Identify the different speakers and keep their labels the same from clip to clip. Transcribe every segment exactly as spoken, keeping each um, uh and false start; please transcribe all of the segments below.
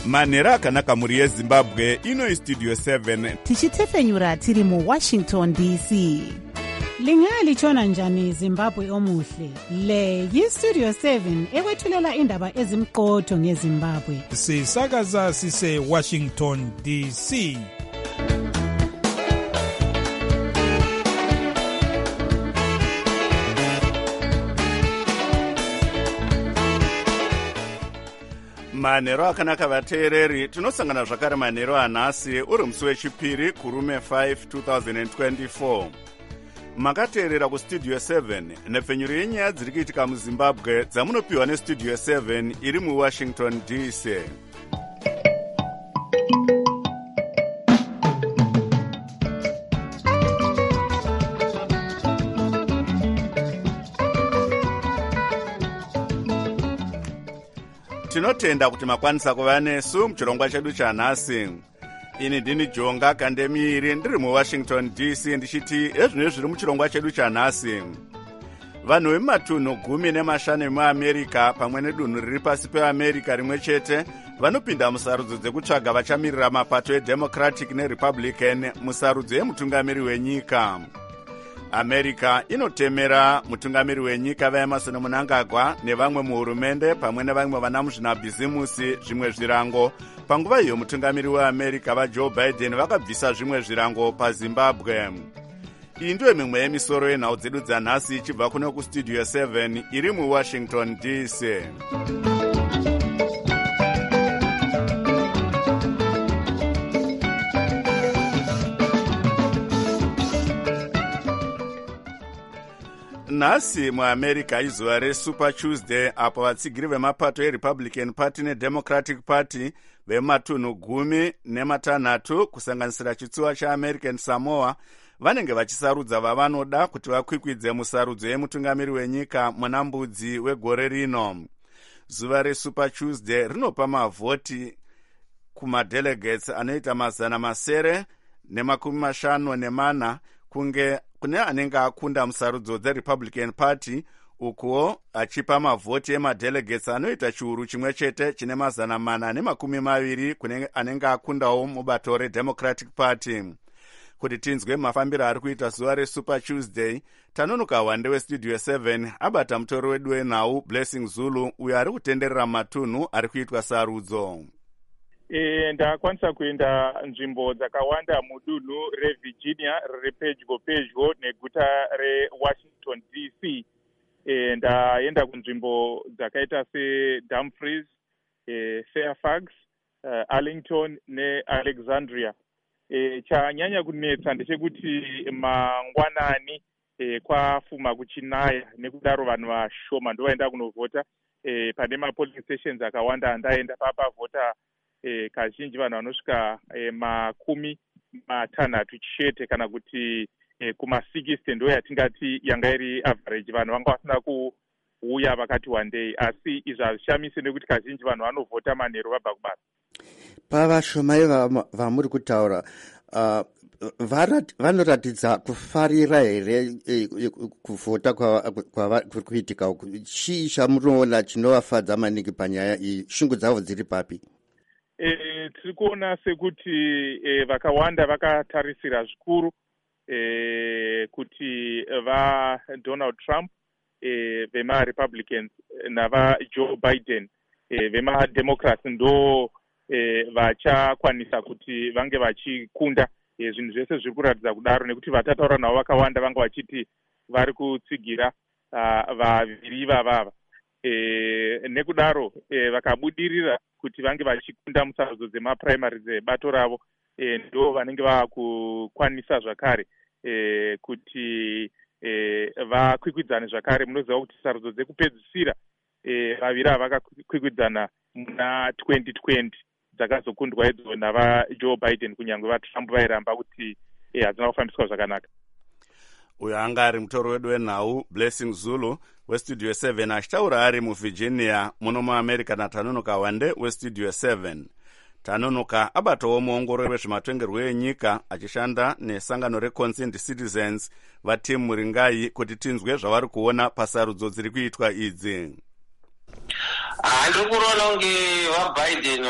Speaker 1: manhero akanaka muri yezimbabwe. Ino istudio seven
Speaker 2: tichitefenyura tiri muwashington D C.
Speaker 3: Lingalitshona njani Zimbabwe omuhle? Le yistudio seven ekwethulela indaba ezimqotho ngeZimbabwe.
Speaker 4: Sisakaza sise Washington D C.
Speaker 1: manhero akanaka vateereri, tinosangana zvakare manhero anhasi uri musi wechipiri kurume five twenty twenty-four. Makateerera kustudio seven nepfenyuro yenyaya dziri kuitika muzimbabwe dzamunopiwa nestudio seven iri muwashington D C. Tinotenda kuti makwanisa kuva nesu muchirongwa chedu chanhasi. Ini ndini Jonga Kandemiri ndiri muwashington D C ndichiti ezvinezvi zviri muchirongwa chedu chanhasi. Vanhu vemumatunhu gumi nemashanu emuamerica pamwe nedunhu riri pasi peamerica rimwe chete vanopinda musarudzo dzekutsvaga vachamirira mapato eDemocratic neRepublican musarudzo yemutungamiri wenyika. America inotemera mutungamiri wenyika vaEmerson Mnangagwa nevamwe muhurumende pamwe nevamwe vana muzvinabhizimusi zvimwe zvirango. Panguva iyo mutungamiri weAmerica vaJoe Biden vakabvisa zvimwe zvirango paZimbabwe. Iyi ndiyo mimwe yemisoro yenhau dzedu dzanhasi ichibva kuno kustudio seven iri muwashington D C. Nhasi muAmerica izuva reSuper Tuesday apo vatsigiri vemapato eRepublican Party neDemocratic Party vematunhu gumi nematanhatu kusanganisira chitsuwa chaAmerican Samoa vanenge vachisarudza vavanoda kuti vakwikwidze musarudzo yemutungamiri wenyika muna mbudzi wegore rino. Zuva reSuper Tuesday rinopa mavhoti kumadelegates anoita mazana masere nemakumi mashanu nemana kunge kune anenge akunda musarudzo dzeRepublican Party, ukuwo achipa mavhoti emadelegates anoita chiuru chimwe chete chine mazana mana nemakumi maviri kune anenge akundawo mubato reDemocratic Party. Kuti tinzwe mafambiro ari kuita zuva reSuper Tuesday, tanonoka wande westudio seven abata mutori wedu wenhau Blessing Zulu uyo ari kutenderera matunhu ari kuitwa sarudzo.
Speaker 5: E, ndakwanisa kuenda nzvimbo dzakawanda mudunhu reVirginia riri pedyo pedyo neguta reWashington D C. E, ndaenda kunzvimbo dzakaita seDumfries, e, Fairfax, uh, Arlington neAlexandria. E, chanyanya kunetsa ndechekuti mangwanani e, kwafuma kuchinaya nekudaro vanhu vashoma ndovaenda kunovhota. E, pane mapolling stations akawanda ndaenda papavhota E, kazhinji vanhu vanosvika e, makumi matanhatu chete kana kuti e, kuma sixty ndo yatingati yanga iri average. Vanhu vanga vasina kuuya vakati one day, asi izvi hazvishamisi nekuti kazhinji vanhu vanovhota manheru vabva kubasa.
Speaker 6: Pavashomai vamuri kutaura uh, vanoratidza kufarira here kuvhota kuri kuitika uku? Chii chamunoona chinovafadza maningi panyaya iyi? Shungu dzavo dziri papi?
Speaker 5: E, tiri kuona sekuti e, vakawanda vakatarisira zvikuru e, kuti vaDonald Trump e, vemaRepublicans navaJoe Biden e, vemademocrats ndo e, vachakwanisa kuti vange vachikunda e, zvinhu zvese zviri kuratidza kudaro, nekuti vatataura navo vakawanda vanga vachiti vari kutsigira uh, vaviri vavava. E, nekudaro e, vakabudirira kuti vange vachikunda musarudzo dzemaprimary dzebato ravo, e, ndo vanenge vakukwanisa zvakare e, kuti e, vakwikwidzane zvakare. Munoziva kuti sarudzo dzekupedzisira e, vaviri ava vakakwikwidzana muna twenty twenty dzakazokundwa idzo navaJoe Biden, kunyange vaTrump vairamba kuti e, hadzina kufambiswa zvakanaka.
Speaker 1: Uyo anga ari mutori wedu wenhau Blessing Zulu westudio seven achitaura ari muVirginia muno muAmerica naTanonoka Wande westudio seven. Tanonoka abatawo muongorori wezvematongerwo enyika achishanda nesangano reConsent Citizens vatimu Muringai kuti tinzwe zvavari kuona pasarudzo dziri kuitwa idzi.
Speaker 7: handiri kuona kunge vaBiden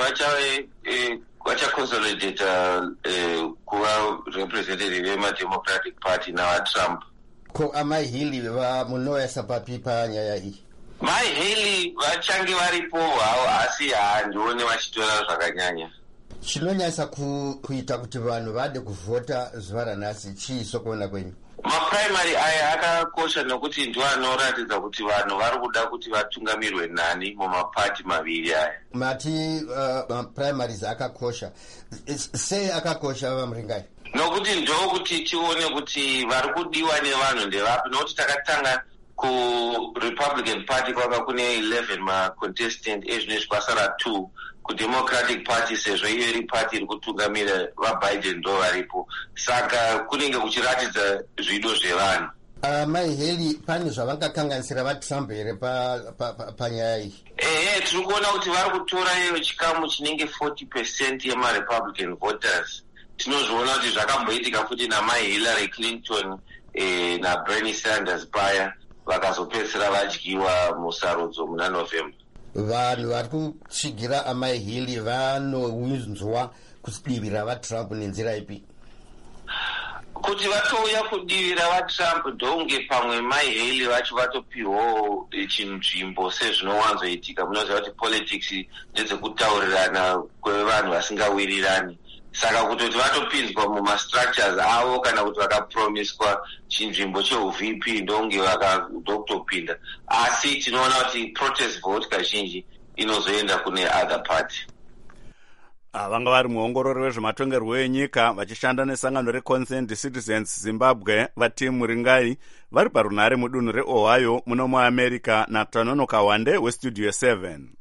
Speaker 7: vachaconsolidata kuva representative vemademocratic party navatrump.
Speaker 6: Ko amai Haley vamunoyesa papi panyaya iyi?
Speaker 7: Mai Haley vachange varipo havo, asi handione vachitora zvakanyanya.
Speaker 6: Chinonyasa kuita kuti vanhu vade kuvhota zuva ranhasi chii sokuona kwenyu?
Speaker 7: Maprimary aya akakosha nekuti ndiwo anoratidza kuti vanhu vari kuda kuti vatungamirwe nani mumapati maviri aya.
Speaker 6: Mati uh, maprimaries akakosha. Sei akakosha vamuringai?
Speaker 7: Nokuti ndokuti tione kuti vari kudiwa nevanhu ndevapi, nokuti takatanga kuRepublican Party kwanga kune eleven macontestant, ezvino kwasara two kuDemocratic Party, sezvo iyo iri party iri kutungamira vaBiden ndo varipo, saka kunenge kuchiratidza zvido zvevanhu.
Speaker 6: Uh, Mai Haley pane zvavangakanganisira vaTrump here panyaya pa, pa, pa iyi?
Speaker 7: Ehe, tiri kuona kuti vari kutora iyo chikamu chinenge forty percent yemaRepublican voters. Tinozviona kuti zvakamboitika futi namai Hillary Clinton eh, naBernie Sanders paya vakazopedzisira vadyiwa musarudzo muna November.
Speaker 6: Vanhu vari kutsigira amai Haley vanounzwa kudivira vaTrump nenzira ipi?
Speaker 7: Kuti vatouya kudivira vaTrump ndonge pamwe mai Haley vacho vatopihwawo chinzvimbo sezvinowanzoitika. Munoziva kuti politics ndedzekutaurirana kwevanhu vasingawirirani, saka kutoti vatopinzwa mumastructures avo kana kuti vakapromiswa chinzvimbo cheuvp ndonge vakadokutopinda, asi tinoona kuti protest vote kazhinji inozoenda kune other party.
Speaker 1: Vanga vari muongorori wezvematongerwo enyika vachishanda nesangano reConsent Citizens Zimbabwe vati Muringai vari parunhare mudunhu reOhio muno muAmerica naTanono Kawande weStudio seven.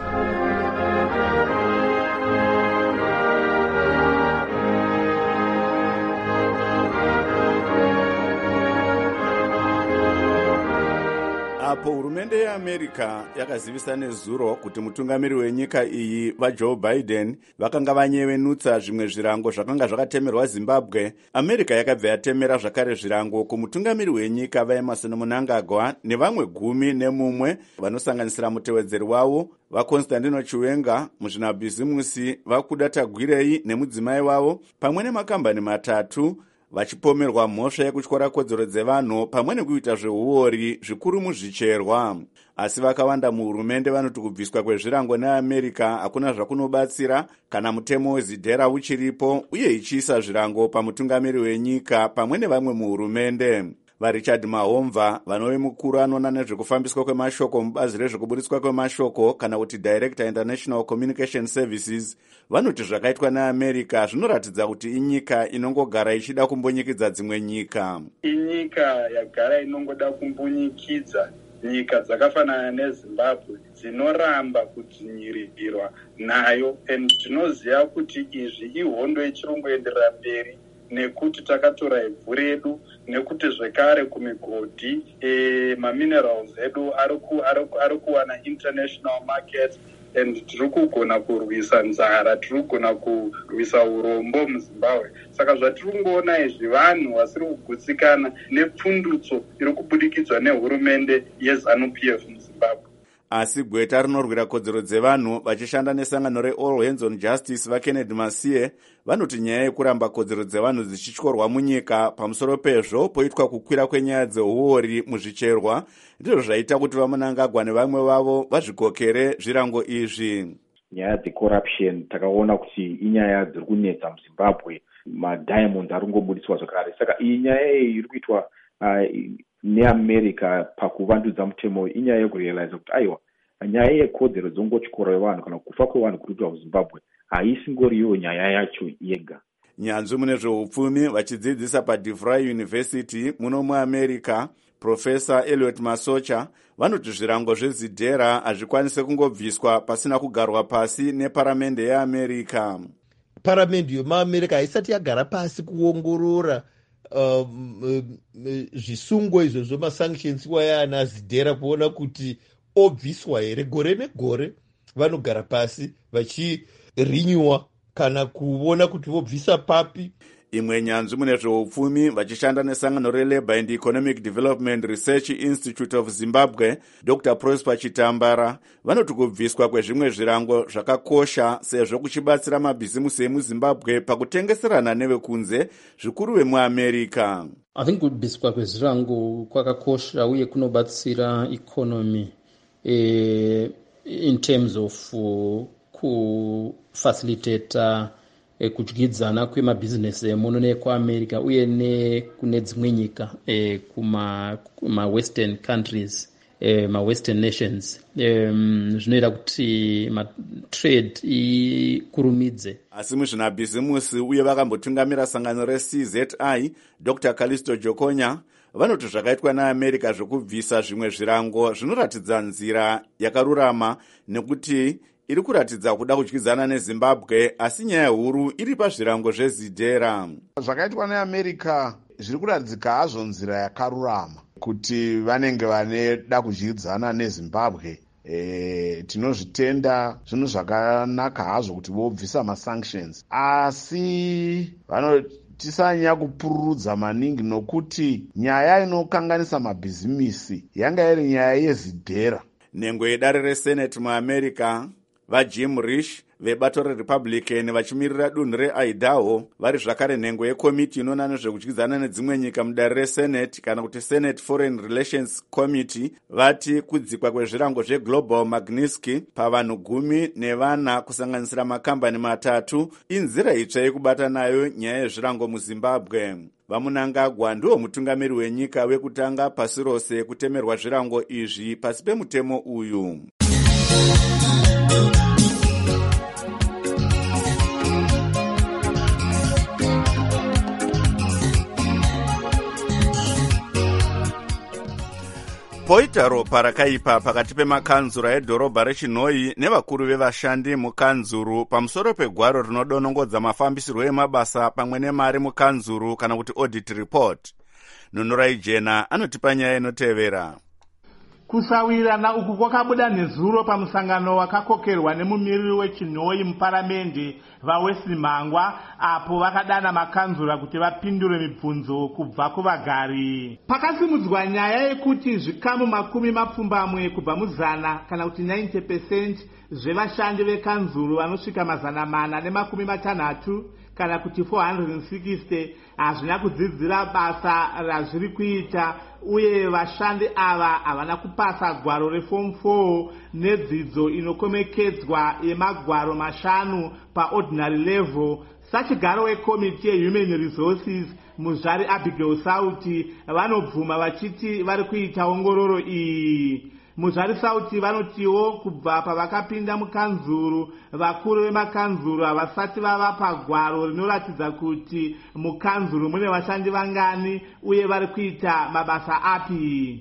Speaker 1: Apo hurumende yeAmerica yakazivisa nezuro kuti mutungamiri wenyika iyi vaJoe Biden vakanga vanyevenutsa zvimwe zvirango zvakanga zvakatemerwa Zimbabwe, America yakabva yatemera zvakare zvirango kumutungamiri wenyika vaEmerson Mnangagwa nevamwe gumi nemumwe vanosanganisira mutevedzeri wavo vaConstantino Chiwenga, muzvinabhizimusi vaKuda Tagwirei nemudzimai wavo, pamwe nemakambani matatu vachipomerwa mhosva yekutyora kodzero dzevanhu pamwe nekuita zveuori zvikuru muzvicherwa. Asi vakawanda muhurumende vanoti kubviswa kwezvirango neAmerica hakuna zvakunobatsira kana mutemo wezidhera uchiripo uye ichiisa zvirango pamutungamiri wenyika pamwe nevamwe muhurumende. VaRichard Mahomva, vanove mukuru anoona nezvekufambiswa kwemashoko mubazi rezvekuburitswa kwemashoko kana kuti Director International Communication Services, vanoti zvakaitwa neAmerica zvinoratidza kuti inyika inongogara ichida kumbonyikidza dzimwe nyika.
Speaker 8: Inyika yagara inongoda kumbonyikidza nyika dzakafanana neZimbabwe dzinoramba kudzvinyirirwa nayo, and tinoziva kuti izvi ihondo ichirongoenderera mberi nekuti takatora ivhu redu, nekuti zvekare kumigodhi e, maminerals edu ari kuwana international market, and tiri kugona kurwisa nzara, tiri kugona kurwisa urombo muZimbabwe. Saka zvatiri kungoona izvi vanhu vasiri kugutsikana nepfundutso iri kubudikidzwa nehurumende yeZANU P F muZimbabwe.
Speaker 1: Asi gweta rinorwira kodzero dzevanhu vachishanda nesangano reAll Hands on Justice vaKennedy Masiye vanoti nyaya yekuramba kodzero dzevanhu dzichityorwa munyika pamusoro pezvo poitwa kukwira kwenyaya dzeuori muzvicherwa ndizvo zvaita kuti vaMnangagwa nevamwe vavo vazvikokere zvirango izvi.
Speaker 9: Nyaya dzecorruption takaona kuti inyaya dziri kunetsa muZimbabwe, madiamonds ari kungoburitswa zvakare. Saka iyi nyaya iri kuitwa uh, neAmerica pakuvandudza mutemo inyaya yekurealiza kuti aiwa nyaya yekodzero dzongotyora yevanhu kana kufa kwevanhu kuri kuitwa muZimbabwe haisingoriyo nyaya yacho yega.
Speaker 1: Nyanzvi mune zveupfumi vachidzidzisa paDeVry University muno muAmerica, Professor Elliot Masocha, vanoti zvirango zvezidhera hazvikwanise kungobviswa pasina kugarwa pasi neparamende yeAmerica.
Speaker 10: Paramende yemuAmerica haisati yagara pasi kuongorora Uh, zvisungo izvo zvemasanctions wayana zidhera kuona kuti obviswa here. Gore negore vanogara pasi vachirinyuwa kana kuona kuti vobvisa papi.
Speaker 1: Imwe nyanzvi mune zveupfumi vachishanda nesangano relabour and economic development research institute of Zimbabwe, Doctor Prosper Chitambara, vanoti kubviswa kwezvimwe zvirango zvakakosha sezvo kuchibatsira mabhizimusi emuzimbabwe pakutengeserana nevekunze zvikuru vemuamerica.
Speaker 11: I think kubviswa kwezvirango kwakakosha uye kunobatsira economy eh, in terms of uh, kufacilitata E, kudyidzana kwemabhizinesi emuno nekwaamerica uye nekune dzimwe nyika e, kuma, kuma western countries e, ma western nations um, zvinoita kuti matrade ikurumidze.
Speaker 1: Asi muzvinabhizimusi uye vakambotungamira sangano re-C Z I, Doctor Callisto Jokonya, vanoti zvakaitwa naamerica zvokubvisa zvimwe zvirango zvinoratidza nzira yakarurama nekuti iri kuratidza kuda kudyidzana neZimbabwe, asi nyaya huru iri pazvirango zvezidhera.
Speaker 12: Zvakaitwa neAmerica zviri kuratidzika hazvo nzira yakarurama kuti vanenge vaneda kudyidzana neZimbabwe. E, tinozvitenda zvinhu zvakanaka hazvo kuti vobvisa masanctions, asi vanotisanya kupururudza maningi nokuti nyaya inokanganisa mabhizimisi yanga iri nyaya yezidhera.
Speaker 1: Nhengo yedare resenate muamerica vaJim Risch vebato reRepublican vachimirira dunhu reIdaho vari zvakare nhengo yekomiti inoona nezvekudyidzana nedzimwe nyika mudare resenate kana kuti Senate Foreign Relations Committee vati kudzikwa kwezvirango zveGlobal Magnitsky pavanhu gumi nevana kusanganisira makambani matatu inzira itsva yekubata nayo nyaya yezvirango muZimbabwe. Vamunangagwa ndiwo mutungamiri wenyika wekutanga pasi rose kutemerwa zvirango izvi pasi pemutemo uyu. Poita ropa rakaipa pakati pemakanzura edhorobha reChinhoyi nevakuru vevashandi mukanzuru pamusoro pegwaro rinodonongodza mafambisirwo emabasa pamwe nemari mukanzuru kana kuti audit report. Nunurai Jena anotipa nyaya inotevera.
Speaker 13: Kusawirirana uku kwakabuda nezuro pamusangano wakakokerwa nemumiriri weChinhoyi muparamendi vaWesley Mangwa apo vakadana makanzura kuti vapindure mibvunzo kubva kuvagari. Pakasimudzwa nyaya yekuti zvikamu makumi mapfumbamwe kubva muzana kana kuti ninety percent zvevashandi vekanzuru vanosvika mazana mana nemakumi matanhatu kana kuti four hundred sixty hazvina kudzidzira basa razviri kuita uye vashandi ava havana kupasa gwaro reform four nedzidzo inokomekedzwa yemagwaro mashanu paordinary level. Sachigaro wekomiti yehuman resources muzvari Abigail Sauti vanobvuma vachiti vari kuita ongororo iyi. Muzvari Sauti vanotiwo kubva pavakapinda mukanzuru vakuru vemakanzuru havasati vavapa gwaro rinoratidza kuti mukanzuru mune vashandi vangani uye vari kuita mabasa api.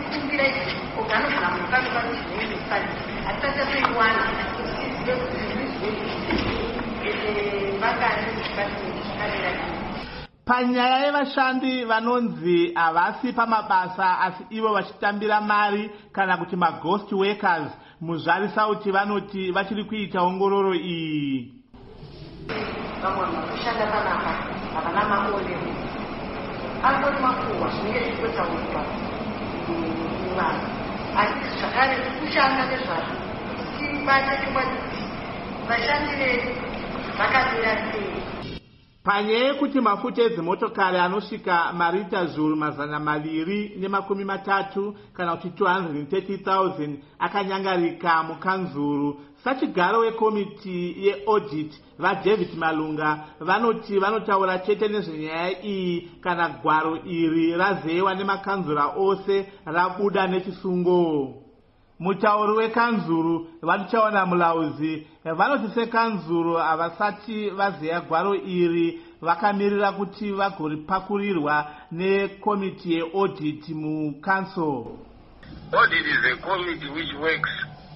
Speaker 13: Panyaya yevashandi vanonzi havasi pamabasa asi ivo vachitambira mari kana kuti maghost workers, muzvari Sauti vanoti vachiri kuita ongororo iyi.
Speaker 14: Vamwe vanoshanda panapa havana maonero angori makuhwa zvinenge zvichitaurwa muvanhu, asi zvakare kushanda nezvazvo tibate chingwa kuti vashandi vedu vakamira sei.
Speaker 13: Panyaya yekuti mafuta edzimotokari anosvika marita zviuru mazana maviri nemakumi matatu kana kuti two hundred thirty thousand akanyangarika mukanzuru, sachigaro wekomiti yeaudit vaDavid Malunga vanoti vanotaura chete nezvenyaya iyi kana gwaro iri razewa nemakanzura ose rabuda nechisungo. Mutauri wekanzuru vatichaona mulauzi vanoti sekanzuru havasati vazeya gwaro iri vakamirira kuti vagoripakurirwa nekomiti yeaudit mucouncil.
Speaker 15: Audit is a committee which works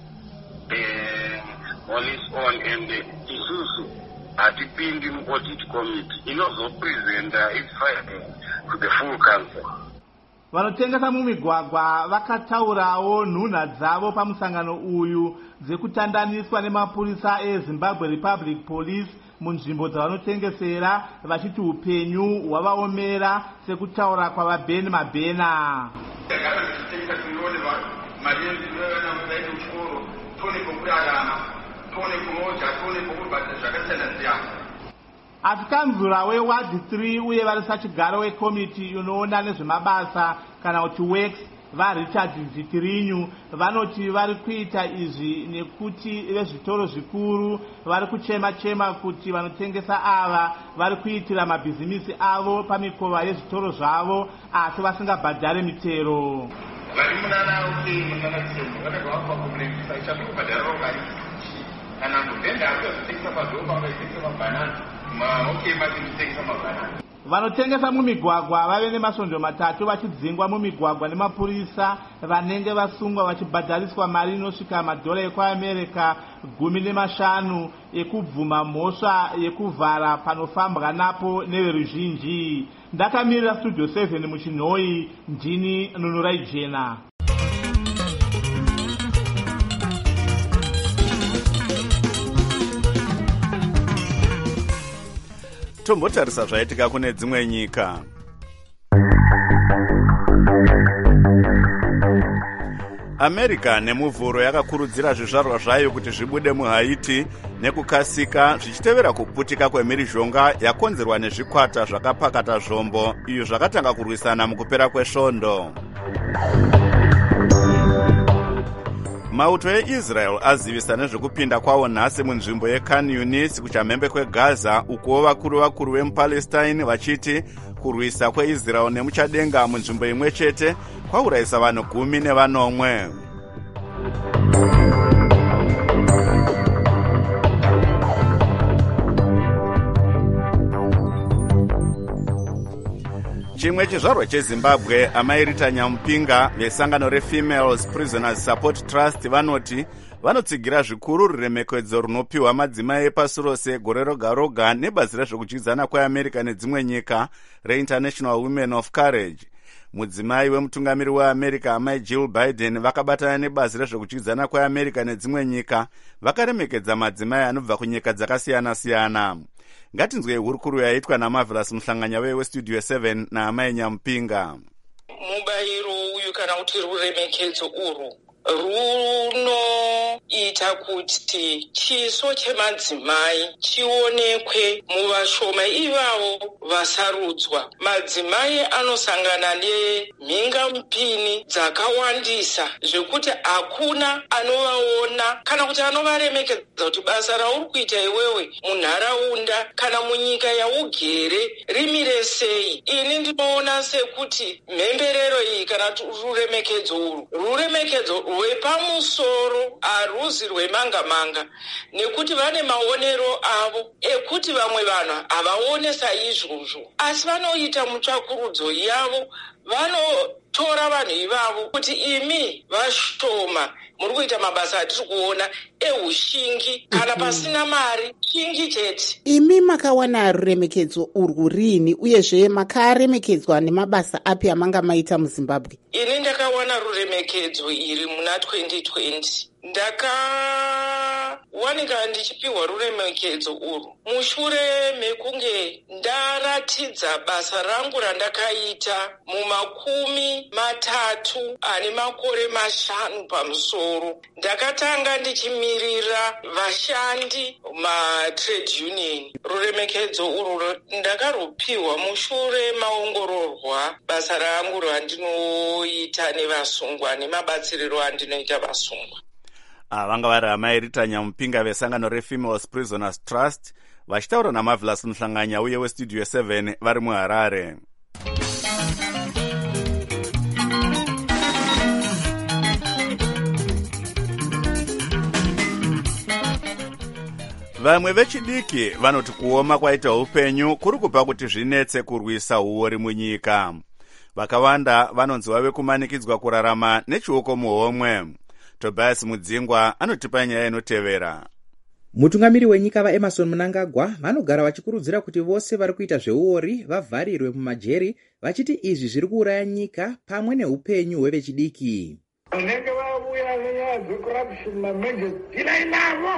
Speaker 15: uh, on its own, and isusu hatipindi muaudit committee inozopresenta its findings to the full council.
Speaker 13: Vanotengesa mumigwagwa vakataurawo nhunha dzavo pamusangano uyu dzekutandaniswa nemapurisa eZimbabwe Republic Police munzvimbo dzavanotengesera vachiti upenyu hwavaomera sekutaura kwavabheni mabhena. Asi kanzura wewadi three uye vari sachigaro wekomiti unoona nezvemabasa kana kuti works vaRichard Zitirinyu vanoti vari kuita izvi nekuti vezvitoro zvikuru vari kuchema chema kuti vanotengesa ava vari kuitira mabhizimisi avo pamikova yezvitoro zvavo asi vasingabhadhare mitero.
Speaker 15: Vari munana kuti munanatsemu vakagwapa kumurengisa ichakubhadhara vari kana kuvenda akuzotengesa padhoba vaitengesa mabhanana maoke matengesa mabhanana.
Speaker 13: Vanotengesa mumigwagwa vave nemasvondo matatu vachidzingwa mumigwagwa nemapurisa vanenge vasungwa vachibhadhariswa mari inosvika madhora ekuAmerica gumi nemashanu ekubvuma mhosva yekuvhara panofambwa napo neveruzhinji. Ndakamirira Studio seven muchinhoi, ndini Nunurai Jena.
Speaker 1: Tombotarisa zvaitika kune dzimwe nyika. America nemuvhuro yakakurudzira zvizvarwa zvayo kuti zvibude muHaiti nekukasika zvichitevera kuputika kwemhirizhonga yakonzerwa nezvikwata zvakapakata zvombo iyo zvakatanga kurwisana mukupera kwesvondo. Mauto eIsrael azivisa nezvekupinda kwawo nhasi munzvimbo yeKhan Yunis kuchamhembe kweGaza ukuwo vakuru vakuru vemuPalestine vachiti kurwisa kweIsrael nemuchadenga munzvimbo imwe chete kwaurayisa vanhu gumi nevanomwe. Chimwe chizvarwa cheZimbabwe amairita Nyamupinga vesangano reFemales Prisoners Support Trust vanoti vanotsigira zvikuru ruremekedzo runopiwa madzimai epasi rose gore roga roga nebazi rezvekudyidzana kweAmerica nedzimwe nyika reInternational Women of Courage. Mudzimai wemutungamiri weAmerica amai Jill Biden vakabatana nebazi rezvekudyidzana kweAmerica nedzimwe nyika vakaremekedza madzimai anobva kunyika dzakasiyana-siyana. Ngatinzwe hurukuru yaitwa naMarvelous Muhlanganya weStudio seven naamai Nyamupinga.
Speaker 16: Mubayiro uyu kana kuti ruremekedzo urwu runoita kuti chiso chemadzimai chionekwe muvashoma ivavo vasarudzwa. Madzimai anosangana nemhinga mupini dzakawandisa zvekuti hakuna anovaona kana kuti anovaremekedza kuti basa rauri kuita iwewe munharaunda kana munyika yaugere rimire sei. Ini ndinoona sekuti mhemberero iyi kana ruremekedzo urwu ruremekedzo rwepamusoro haruzi rwemanga-manga nekuti vane maonero avo ekuti vamwe vanhu havaone saizvozvo asi vanoita mutsvakurudzo yavo vanotora vanhu ivavo kuti imi vashoma muri kuita mabasa atiri kuona eushingi kana pasina mari shingi chete.
Speaker 2: Imi makawana ruremekedzo urwu rini uyezve makaremekedzwa nemabasa api amanga maita muZimbabwe?
Speaker 16: Ini ndakawana ruremekedzo iri muna twenty twenty. Ndakawanika ndichipiwa ruremekedzo urwu mushure mekunge ndaratidza basa rangu randakaita mumakumi matatu ane makore mashanu pamusoro. Ndakatanga ndichimirira vashandi matrade union. Ruremekedzo urwu ndakarupiwa mushure maongororwa basa rangu randinoita nevasungwa nemabatsiriro andinoita vasungwa.
Speaker 1: Vanga vari amairita Nyamupinga vesangano reFemales Prisoners Trust vachitaura naMarvelous Muhlanganya uye weStudio seven vari muHarare. Vamwe vechidiki vanoti kuoma kwaita upenyu kuri kupa kuti zvinetse kurwisa huori munyika. Vakawanda vanonzi vave kumanikidzwa kurarama nechioko muhomwe. Tobias Mudzingwa anotipa nyaya inotevera.
Speaker 17: Mutungamiri wenyika vaEmerson Mnangagwa vanogara vachikurudzira kuti vose vari kuita zveuori vavharirwe mumajeri vachiti izvi zviri kuuraya nyika pamwe neupenyu hwevechidiki.
Speaker 18: Vanenge vauya nenyaya dzecorruption mamagazini tinai navo.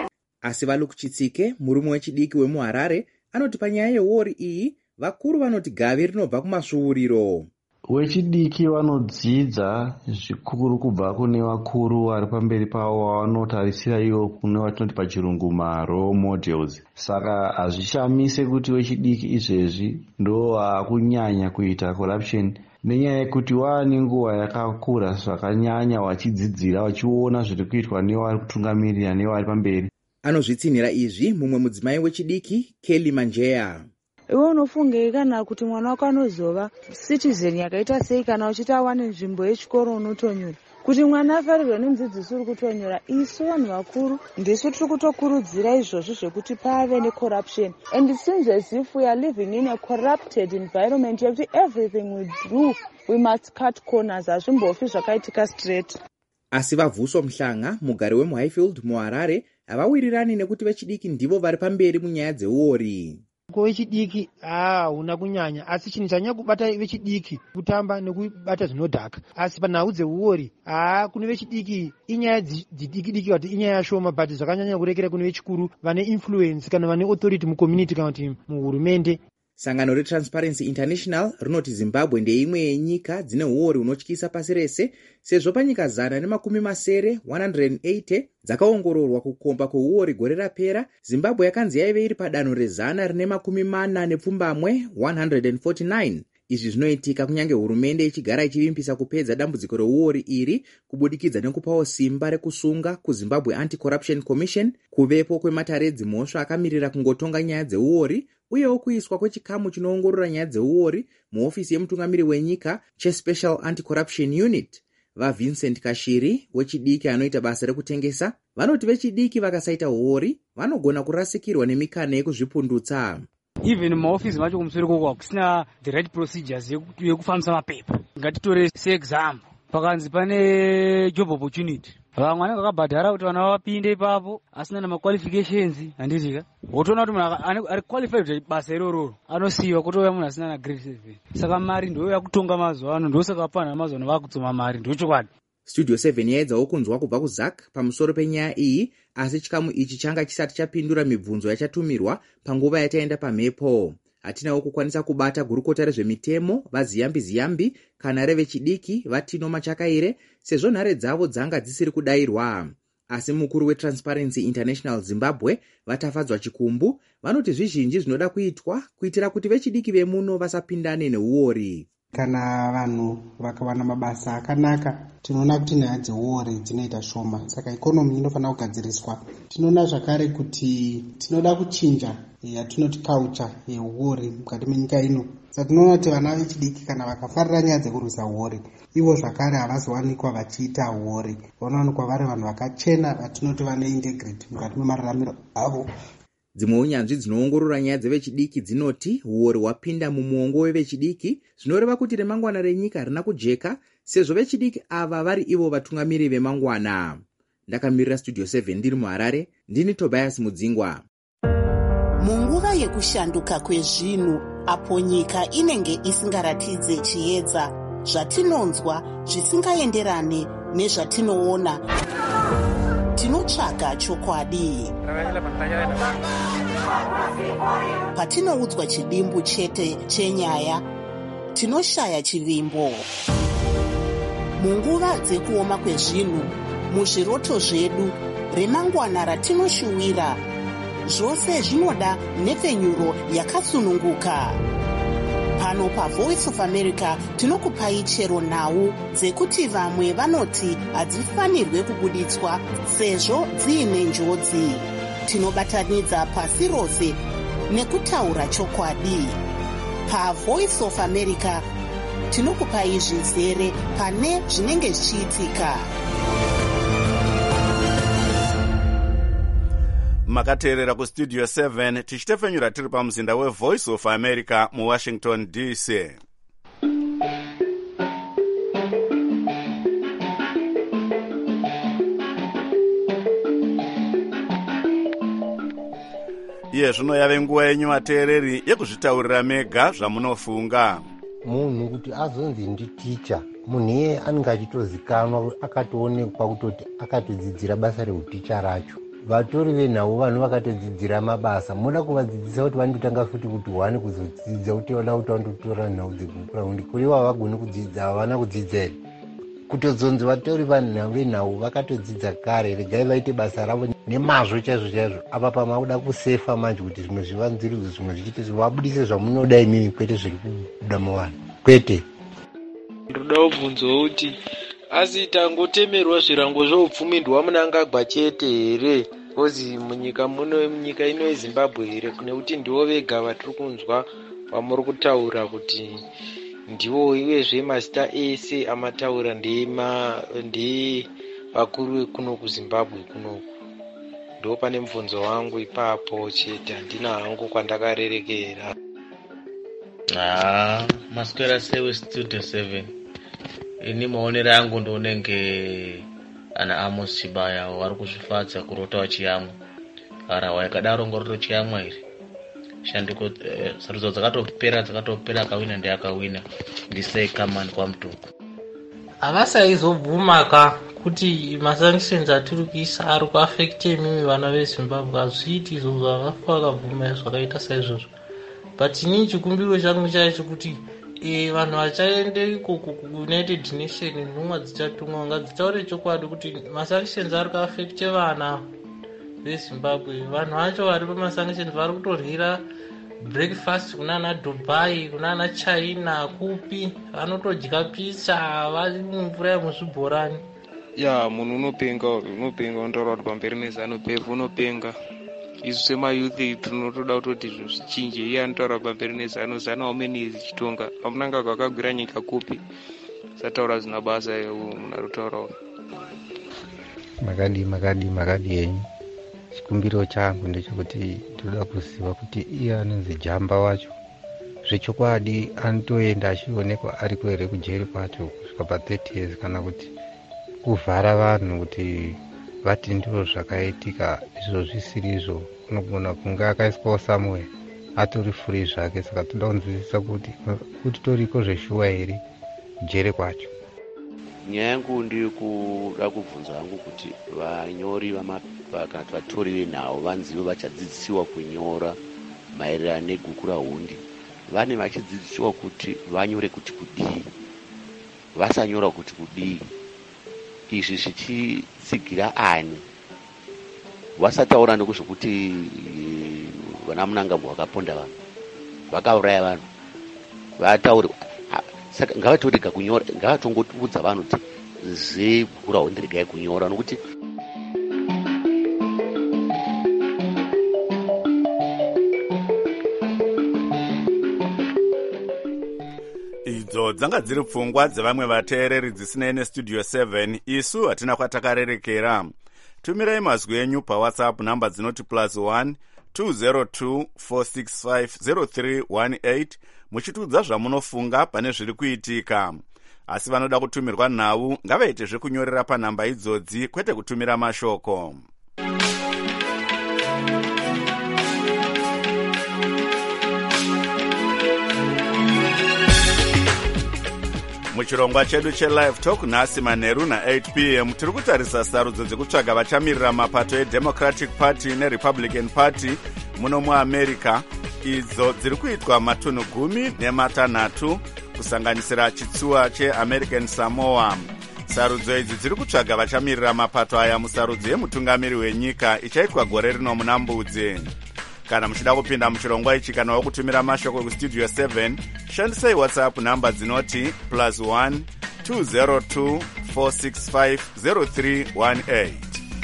Speaker 17: Asi Valukuchitsike, murume wechidiki wemuHarare, anoti panyaya yewori iyi vakuru vanoti gavi rinobva kumasvuuriro.
Speaker 18: Wechidiki vanodzidza zvikuru kubva kune vakuru vari pamberi pavo vanotarisira ivo kune vatinoti pachirungu marole models. Saka hazvishamise kuti wechidiki izvezvi ndo vakunyanya kuita corruption nenyaya yekuti waane nguva yakakura zvakanyanya vachidzidzira vachiona zviri kuitwa nevari kutungamirira nevari pamberi.
Speaker 17: Anozvitsinhira izvi mumwe mudzimai wechidiki Kelly Manjeya.
Speaker 19: Iwe unofunge kana kuti mwana wako anozova citizen yakaita sei kana uchiti awane nzvimbo yechikoro unotonyora kuti mwana afarirwe nemudzidzisi uri kutonyora. Isu vanhu vakuru ndisu tiri kutokurudzira izvozvo zvekuti pave necorruption, and it seems as if we are living in a corrupted environment yekuti everything we do we must cut corners. Hazvimbofi zvakaitika straight.
Speaker 17: Asi Vavhuso Mhlanga, mugari wemuHighfield muHarare, havawirirani nekuti vechidiki ndivo vari pamberi munyaya dzeuori.
Speaker 20: Wechidiki ah una kunyanya, asi chinhu chanyanya kubata vechidiki kutamba nekubata zvinodhaka. Asi panhau dzeuori ah kune vechidiki inyaya dzidiki diki kuti inyaya shoma, but zvakanyanya kurekera kune vechikuru vane influence kana vane authority mucommunity kana kuti muhurumende.
Speaker 17: Sangano reTransparency International rinoti Zimbabwe ndeimwe yenyika dzine uori unotyisa pasi rese, sezvo panyika zana nemakumi masere one hundred eighty dzakaongororwa kukomba kweuori gore rapera, Zimbabwe yakanzi yaive iri padanho rezana rine makumi mana nepfumbamwe one hundred forty-nine. Izvi zvinoitika kunyange hurumende ichigara ichivimbisa kupedza dambudziko reuori iri kubudikidza nekupawo simba rekusunga kuZimbabwe Anti-Corruption Commission, kuvepo kwemataredzi mhosva akamirira kungotonga nyaya dzeuori, uyewo kuiswa kwechikamu chinoongorora nyaya dzeuori muofisi yemutungamiri wenyika cheSpecial Anti-Corruption Unit. VaVincent Kashiri wechidiki anoita basa rekutengesa vanoti vechidiki vakasaita uori vanogona kurasikirwa nemikana yekuzvipundutsa.
Speaker 21: Even mumaofisi macho kumusoro koko kusina the right procedures yekufambisa mapepa. Ngatitore seexample, pakanzi pane job opportunity, vamwe vanenge vakabhadhara kuti vana vapinde ipapo asina namaqualifications, handitika wotoona kuti munhu ari qualified kuti basa irororo anosiyiwa kutouya munhu asina na grade seven. Saka mari ndiyo yakutonga mazuva ano, ndosaka panha mazuva ano vakutsoma mari, ndochokwadi.
Speaker 17: Studio seven yaedzawo kunzwa kubva kuZak pamusoro penyaya iyi, asi chikamu ichi changa chisati chapindura mibvunzo yachatumirwa panguva yataenda pamhepo. Hatinawo kukwanisa kubata gurukota rezvemitemo vaZiyambi Ziyambi kana revechidiki vaTino Machakaire, sezvo nhare dzavo dzanga dzisiri kudayirwa. Asi mukuru weTransparency International Zimbabwe vatafadzwa chikumbu vanoti zvizhinji zvinoda kuitwa kuitira kuti vechidiki vemuno vasapindane neuori.
Speaker 22: Kana vanhu vakawana mabasa akanaka, tinoona kuti nyaya dzeuori dzinoita shoma, saka ikonomi inofanira kugadziriswa. Tinoona zvakare kuti tinoda kuchinja yatinoti culture yeuori mukati menyika ino. Saka tinoona kuti vana vechidiki kana vakafarira nyaya dzekurwisa uori, ivo zvakare havazowanikwa vachiita uori, vanowanikwa vari vanhu vakachena vatinoti vane integrity mukati memararamiro avo.
Speaker 17: Dzimwe unyanzvi dzinoongorora nyaya dzevechidiki dzinoti uori hwapinda mumuongo wevechidiki, zvinoreva kuti remangwana renyika harina kujeka, sezvo vechidiki ava vari ivo vatungamiri vemangwana. Ndakamirira Studio seven ndiri muHarare, ndini Tobias Mudzingwa.
Speaker 2: Munguva yekushanduka kwezvinhu, apo nyika inenge isingaratidze chiedza, zvatinonzwa zvisingaenderane nezvatinoona, tinotsvaga chokwadi. Patinoudzwa chidimbu chete chenyaya, tinoshaya chivimbo. Munguva dzekuoma kwezvinhu, muzviroto zvedu, remangwana ratinoshuwira, zvose zvinoda nhepfenyuro yakasununguka. Pano paVoice of America tinokupai chero nhau dzekuti vamwe vanoti hadzifanirwe kubuditswa sezvo dziine njodzi. Tinobatanidza pasi rose nekutaura chokwadi. PaVoice of America tinokupai zvizere pane zvinenge zvichiitika.
Speaker 1: Makateerera kuStudio seven tichitefenyura tiri pamuzinda weVoice of America muWashington D C. Iye zvino yave nguva yenyu vateereri yekuzvitaurira mega zvamunofunga.
Speaker 23: Munhu kuti azonzi nditicha, munhu iye anenge achitozikanwa akatoonekwa kutoti akatodzidzira basa reuticha racho. vatori venhau vanhu vakatodzidzira mabasa munoda kuvadzidzisa kuti vanototanga futi kuti hwani kuzodzidza kuti vada kuti vandotora nhau dzekukuraundi kuriva vagoni kudzidza havana kudzidza here kutozonzi vatori vanhu venhau vakatodzidza kare regai vaite basa ravo nemazvo chaizvo chaizvo apa pamakuda kusefa manje kuti zvimwe zvivanziridzo zvimwe zvichite zvavabudise zvamunoda imimi kwete zviri kubuda muvanhu kwete.
Speaker 3: ndoda kubvunzawo kuti asi tangotemerwa zvirango zveupfumi ndiwamunangagwa chete here kozi munyika muno munyika ino yezimbabwe here nekuti ndivo vega vatiri kunzwa vamuri kutaura kuti ndivo uyezve mazita ese amataura ndevakuru vekuno kuzimbabwe kunoku. ndo pane mubvunzo wangu ipapo chete handina hangu kwandakarerekera.
Speaker 4: ah maswera sewe studio seven ini maonero yangu ndounenge ana Amos Chibaya vari kuzvifadza kurota vachiyamwa harawa yakadaro ngoroto chiyamwa iri shandiko eh, sarudzo dzakatopera dzakatopera akawina ndi akawina ndisei kamani kwa mtuku
Speaker 5: avasaizobvumaka kuti masanctions atiri kuisa ari kuafekte imimi vana vezimbabwe hazviiti izvozvo havafa vakabvuma zvakaita saizvozvo but inini chikumbiro changu chaicho kuti e, vanhu vachaende ikoko kuunited nation nhumwa dzichatumwa ngadzitaure chokwadi kuti masanctions ari kuafekte vana vezimbabwe. vanhu vacho vari pamasanctions vari kutoryira breakfast kunana Dubai kunana China kupi vanotodya pizza vari mumvura yemuzvibhorani.
Speaker 3: ya munhu unopenga unopenga unotaura kuti pamberi nezano pefu unopenga isu semayuthi tinotoda kutoti zvinhu zvichinje iye anotaura pamberi nezano zano haumeni zichitonga amunanga kwakagwira nyika kupi sataura zvina basa munhu ari kutaurawo
Speaker 23: makadi makadi makadi henyu. chikumbiro changu ndechekuti toda kuziva kuti iye anonzi Jamba wacho zvechokwadi anotoenda achionekwa ariko here kujeri kwacho kusvika pa-thirty years kana kuti kuvhara vanhu kuti vati ndiro zvakaitika izvo zvisirizvo unogona kunge akaiswawo somewhere atori free zvake. saka toda kunzwisisa kuti kuti toriko zveshuwa here kujeri kwacho.
Speaker 24: nyaya yangu ndiyekuda kubvunza hangu kuti vanyori kana kuti vatori venhau vanzivo vachadzidzisiwa kunyora maererano negukura hundi vane vachidzidzisiwa kuti vanyore kuti kudii vasanyora kuti kudii. izvi zvichitsigira ani vasataura nekuzvokuti vana munangagwa vakaponda vanhu vakauraya vanhu vataure saka ngavatorega kunyora ngavatongoudza vanhu kuti zegukura hundi regai kunyora nokuti
Speaker 1: idzo dzanga dziri pfungwa dzevamwe vateereri dzisinei nestudio seven. isu hatina kwatakarerekera. tumirai mazwi enyu pawhatsapp namba dzinoti plus one two zero two four six five zero three one eight muchitiudza zvamunofunga pane zviri kuitika. asi vanoda kutumirwa nhau ngavaite zvekunyorera panhamba idzodzi kwete kutumira mashoko. muchirongwa chedu chelive talk nhasi manheru na-eight p m tiri kutarisa sarudzo dzekutsvaga vachamirira mapato edemocratic party nerepublican party muno muamerica idzo dziri kuitwa matunhu gumi nematanhatu kusanganisira chitsuwa cheamerican samoa. sarudzo idzi dziri kutsvaga vachamirira mapato aya musarudzo yemutungamiri wenyika ichaitwa gore rino muna mbudzi. kana muchida kupinda muchirongwa ichi kana wakutumira mashoko kustudio seven shandisai whatsapp namba dzinoti plus one two zero two four six five zero three one eight.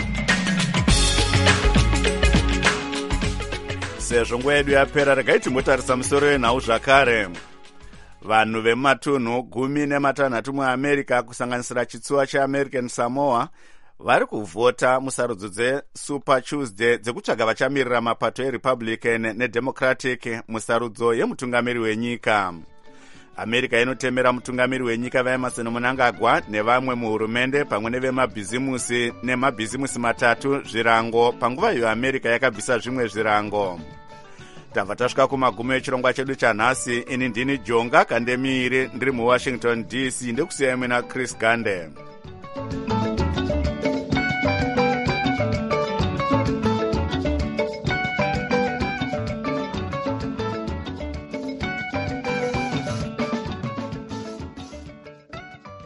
Speaker 1: sezvo nguva yedu yapera regai timbotarisa musoro wenhau zvakare. vanhu vemumatunhu gumi nematanhatu muamerica kusanganisira chitsuwa cheamerican samoa vari kuvhota musarudzo dzesuper tuesday dzekutsvaga vachamirira mapato erepublican nedemocratic musarudzo yemutungamiri wenyika. america inotemera mutungamiri wenyika vaemerson mnangagwa nevamwe muhurumende pamwe nevemabhizimusi nemabhizimusi matatu zvirango panguva iyo america yakabvisa zvimwe zvirango. tabva tasvika kumagumo echirongwa chedu chanhasi. ini ndini jonga kandemiiri ndiri muwashington d c ndekusiyai mina Chris Gande.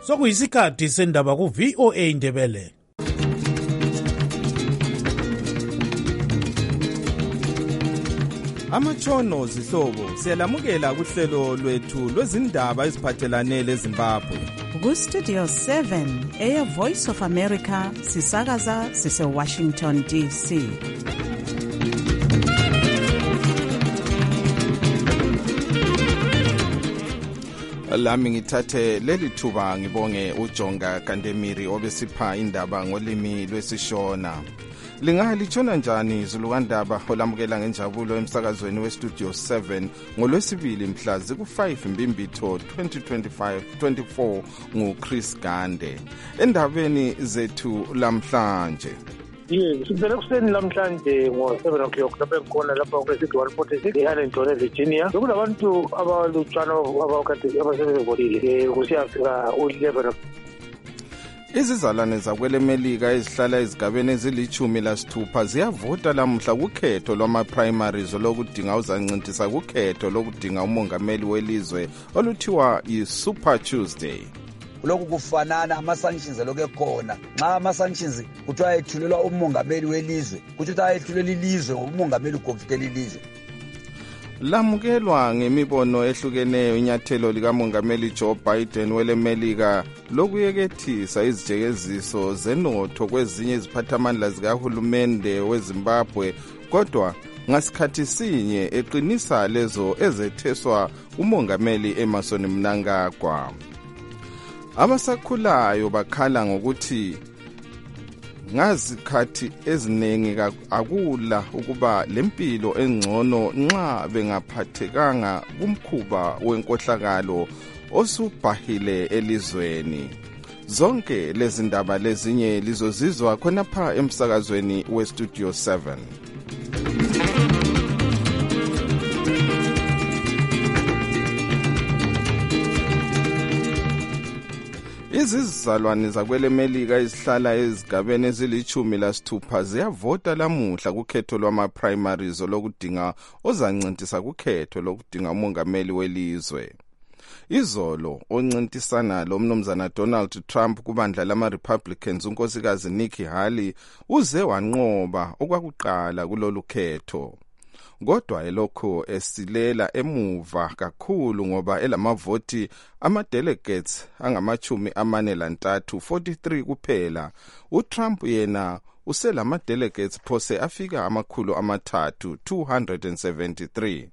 Speaker 6: sokuyisikhathi sendaba ku-V O A Indebele.
Speaker 7: Amatshono zihlobo siyalamukela kuhlelo lwethu lwezindaba eziphathelane leZimbabwe.
Speaker 8: Ku-Studio seven eya Voice of America sisakaza sise-Washington D C.
Speaker 7: Lami ngithathe leli thuba ngibonge uJonga Kandemiri obesipha indaba ngolimi lwesishona. Lingahlitshona njani izulukandaba olamukela ngenjabulo emsakazweni weStudio seven ngolwesibili mhla ziku-five Mbimbitho twenty twenty-five twenty-four nguChris Gande. Endabeni zethu lamhlanje.
Speaker 9: Yes, sibele kuseni lamhlanje ngo-seven o'clock lapho engikhona lapho kwesigaba one forty-six e-Arlington eVirginia. Bekunabantu abalutshwana abakade abasebevolile kusiyafika u-eleven.
Speaker 7: Izizalwane zakwelemelika ezihlala ezigabeni ezilithumi lasithupha ziyavota lamuhla kukhetho lwama-primaries lokudinga uzancintisa kukhetho lokudinga umongameli welizwe oluthiwa yi-Super Tuesday.
Speaker 25: Lokhu kufanana ama-sanctions lokho khona nxa ama-sanctions kuthiwa ayethulelwa umongameli welizwe kuthi ukuthi ayethulelwa ilizwe umongameli ugovukela ilizwe.
Speaker 7: Lamukelwa ngemibono ehlukeneyo inyathelo likamongameli Joe Biden welemelika lokuyekethisa izijekeziso zenotho kwezinye iziphathamandla zikahulumende weZimbabwe, kodwa ngasikhathi sinye eqinisa lezo ezetheswa umongameli Emmerson Mnangagwa. Abasakhulayo bakhala ngokuthi ngazikhathi eziningi akula ukuba lempilo engcono nxa bengaphathekanga kumkhuba wenkohlakalo osubhahile elizweni. Zonke lezi ndaba lezinye lizozizwa khonapha emsakazweni weStudio seven. Izizalwane zakwelemelika ezihlala ezigabeni ezilithumi lasithupha ziyavota lamuhla kukhetho lwama-primaries lokudinga ozancintisa kukhetho lokudinga umongameli welizwe. Izolo oncintisana lo mnumzana Donald Trump kubandla lama-Republicans unkosikazi Nikki Haley uze wanqoba okwakuqala kulolu khetho. Kodwa elokho esilela emuva kakhulu ngoba elamavoti ama-delegates angamachumi amane lantathu forty-three kuphela. uTrump yena uselama-delegates phose afika amakhulu amathathu two hundred seventy-three.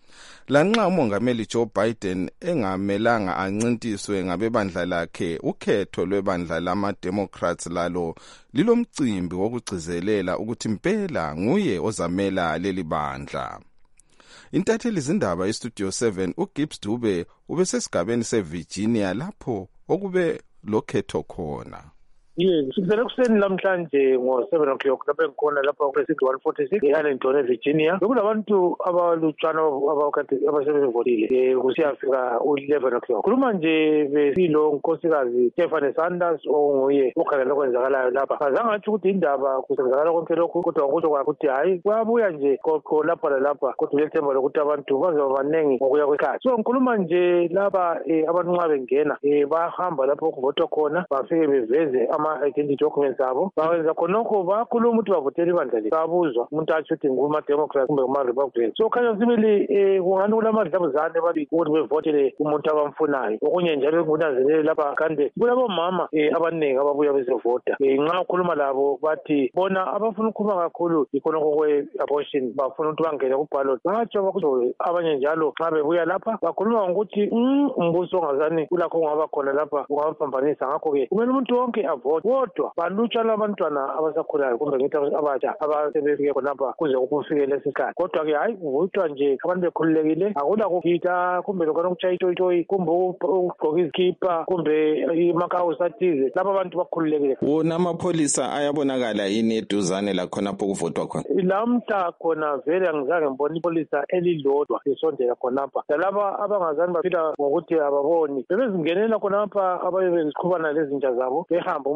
Speaker 7: Lanxa umongameli Joe Biden engamelanga ancintiswe ngabebandla lakhe, ukhetho lwebandla lama-Democrats lalo lilomcimbi wokugcizelela ukuthi impela nguye ozamela leli bandla. Intatheli zindaba iStudio seven uGibbs Dube ubesesigabeni seVirginia lapho okube lokhetho khona.
Speaker 9: Yes, sibele kuseni lamhlanje ngo-seven o'clock lapho engikhona lapho kwesigaba one forty-six e-Arlington eVirginia. Bekunabantu abalutshwana abakade abasebevolile kusiyafika u-eleven o'clock. Khuluma nje besilo nkosikazi Stephanie Sanders onguye okhangela okwenzakalayo lapha. Azange athi ukuthi indaba kusenzakala konke lokhu, kodwa ngokusho kwakhe ukuthi hayi kuyabuya nje qoqo lapha lalapha, kodwa ulethemba lokuthi abantu bazoba baningi ngokuya kwekhathi. So ngikhuluma nje laba abantu nxa bengena bahamba lapho okuvotwa khona bafike beveze ama-identity documents abo, bawenza khonokho bakhuluma ukuthi bavotela ibandla lethu. Babuzwa umuntu atsho ukuthi nguma-Democrat kumbe kuma-Republican. So khanya sibili kungani kulamadlabuzane babili ukuthi bevotele umuntu abamfunayo. Okunye njalo kunanzelele lapha kande kulabomama abaningi ababuya bezovota. Nxa ukhuluma labo bathi bona abafuna ukukhuluma kakhulu ikhonokho kwe-abortion bafuna ukuthi bangene kubhalo. Batsho bakuthi abanye njalo nxa bebuya lapha bakhuluma ngokuthi umbuso ongazani kulakho ungaba khona lapha ungabaphambanisa. Ngakho-ke kumele umuntu wonke avote, kodwa balutshwana abantwana abasakhulayo kumbe ngithi abatsha abasebefike khonapha kuze kufike lesi sikhathi. Kodwa-ke hayi kuvutwa nje abantu bekhululekile, akula kugida kumbe lokana ukutshaya itoyitoyi kumbe ukugqoka izikipa kumbe amakawusi athize. Lapha abantu bakhululekile.
Speaker 7: Wona amapholisa ayabonakala yini eduzane la khonapho kuvotwa khona?
Speaker 9: Lamhla khona vele angizange ngibona ipholisa elilodwa lisondela khonapha. Laba abangazani baphila ngokuthi ababoni bebezingenela khonapha ababe beziqhubana lezinja zabo behamba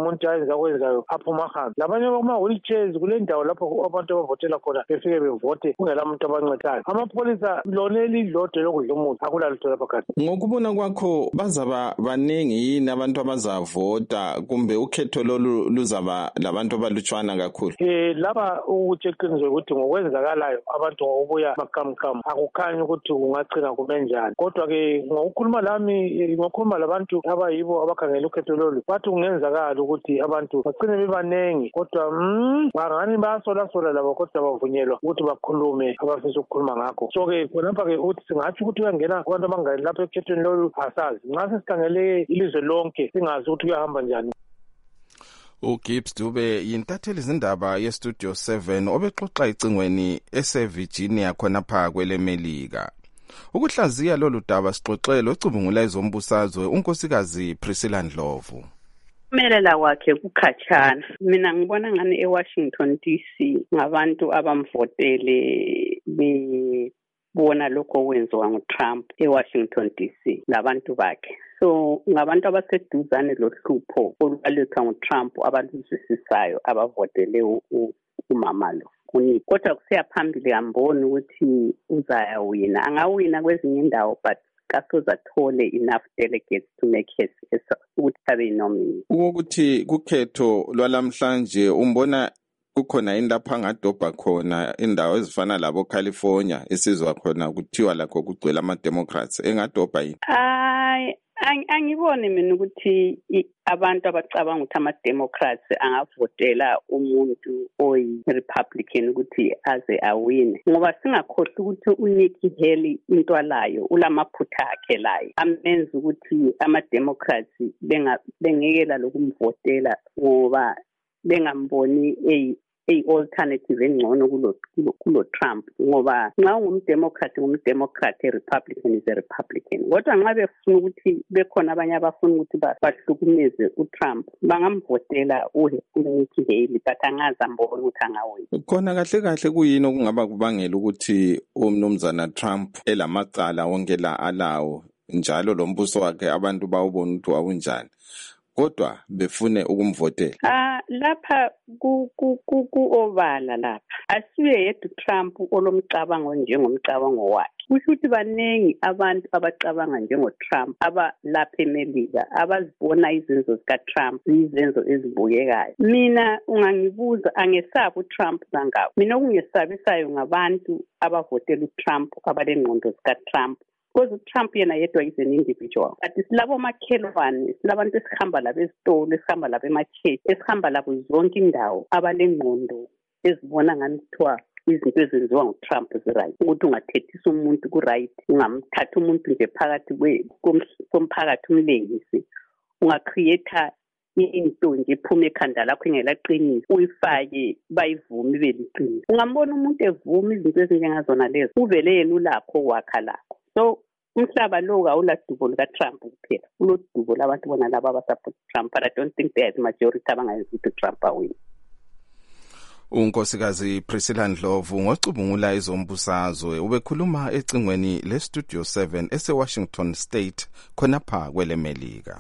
Speaker 9: umuntu ayenza kwenzayo aphuma ahambe. Labanye kuma-wheelchairs kule ndawo lapho abantu abavotela khona befike bevote kungela muntu abancedayo. Amapholisa loneli lodwa lokudla umuntu akulalutho lapha kade.
Speaker 7: Ngokubona kwakho bazaba baningi yini abantu abazavota kumbe ukhetho lolu luzaba labantu abalutshwana kakhulu?
Speaker 9: Eh laba ukuthi eqiniswe ukuthi ngokwenzakalayo abantu ngokubuya makamkam akukhanyi ukuthi kungagcina kubenjani. Kodwa ke ngokukhuluma lami ngokukhuluma labantu abayibo abakhangela ukhetho lolu bathi kungenzakala ukuthi abantu bagcine bebanengi kodwa mm bangani basola sola labo kodwa bavunyelwa ukuthi bakhulume abafisa ukukhuluma ngakho. So ke khonapha ke uthi singathi ukuthi uyangena abantu abangani lapha ekhethweni lolu asazi. Nxa sesikhangele ilizwe lonke singazi ukuthi kuyahamba njani.
Speaker 7: uGibbs Dube yintatheli izindaba yeStudio seven obexoxa icingweni eseVirginia khonapha kwelemelika. Ukuhlaziya lolu daba sixoxele ocubungula izombusazwe unkosikazi Priscilla Ndlovu.
Speaker 10: Melela wakhe kukhatshana. Mina ngibona ngani eWashington D C ngabantu abamvotele bebona lokho kwenziwa nguTrump eWashington D C labantu bakhe. So ngabantu abaseduzane lohlupho olwalethwa nguTrump abaluzwisisayo abavotele umama lo. Kodwa kusiya phambili ngamboni ukuthi uzayawina. Angawina kwezinye indawo but kasoze athole enough delegates to make his ukuthi abe nominee.
Speaker 7: Ukuthi kukhetho lwalamhlanje umbona kukhona indapha angadobha khona indawo ezifana labo California esizwa khona kuthiwa lakho kugcwele ama Democrats engadobha yini?
Speaker 10: Ay angibone mina ukuthi abantu abacabanga ukuthi ama Democrats angavotela umuntu oyi Republican ukuthi aze awine ngoba singakhohle ukuthi uNikki Haley into alayo ulamaphutha akhe layo amenza ukuthi ama Democrats benga bengekela lokumvotela ngoba bengamboni ei a alternative engcono kulo kulo Trump ngoba nxa ungumdemocrat ngumdemocrat a Republican is a Republican kodwa nxa befuna ukuthi bekhona abanye abafuna ukuthi bahlukumeze uTrump bangamvotela uNikki Haley but angazi ambona ukuthi angawina.
Speaker 7: Khona kahle kahle kuyini okungaba kubangela ukuthi umnumzana Trump elamacala wonke la alawo njalo lombuso wakhe abantu bawubona ukuthi wawunjani kodwa befune ukumvotela?
Speaker 10: Ah lapha ku ku ku obala lapha asiye yedwa Trump olomcabango njengomcabango wakhe. Kusho ukuthi banengi abantu abacabanga njengoTrump aba lapha eMelika abazibona izenzo zikaTrump izenzo ezibukekayo. Mina ungangibuza angesabi uTrump kangako. Mina okungesabisayo ngabantu abavotela uTrump abalengqondo zikaTrump. Because Trump yena yedwa is an individual. But silabo makhelwane, silabantu esihamba labo ezitolo, esihamba labo emachechi, esihamba labo zonke indawo abalengqondo ezibona ngani kuthiwa izinto ezenziwa nguTrump ziright. Ukuthi ungathethisa umuntu ku-right, ungamthatha umuntu nje phakathi komphakathi umlengisi, ungacreate into nje iphume ekhanda lakho engelaqiniso uyifake bayivume beliqiniso. Ungambona umuntu evuma izinto ezinjengazona lezo uvele yena ulakho wakha lakho. So umhlaba lo awuladubo likaTrump kuphela ulodubo labantu bona laba abasupport Trump but I don't think there is majority abangayenza ukuthi Trump awine.
Speaker 7: Unkosikazi Priscilla Ndlovu ngocubungula izombusazwe ubekhuluma ecingweni leStudio seven eseWashington State khonapha kwelemelika.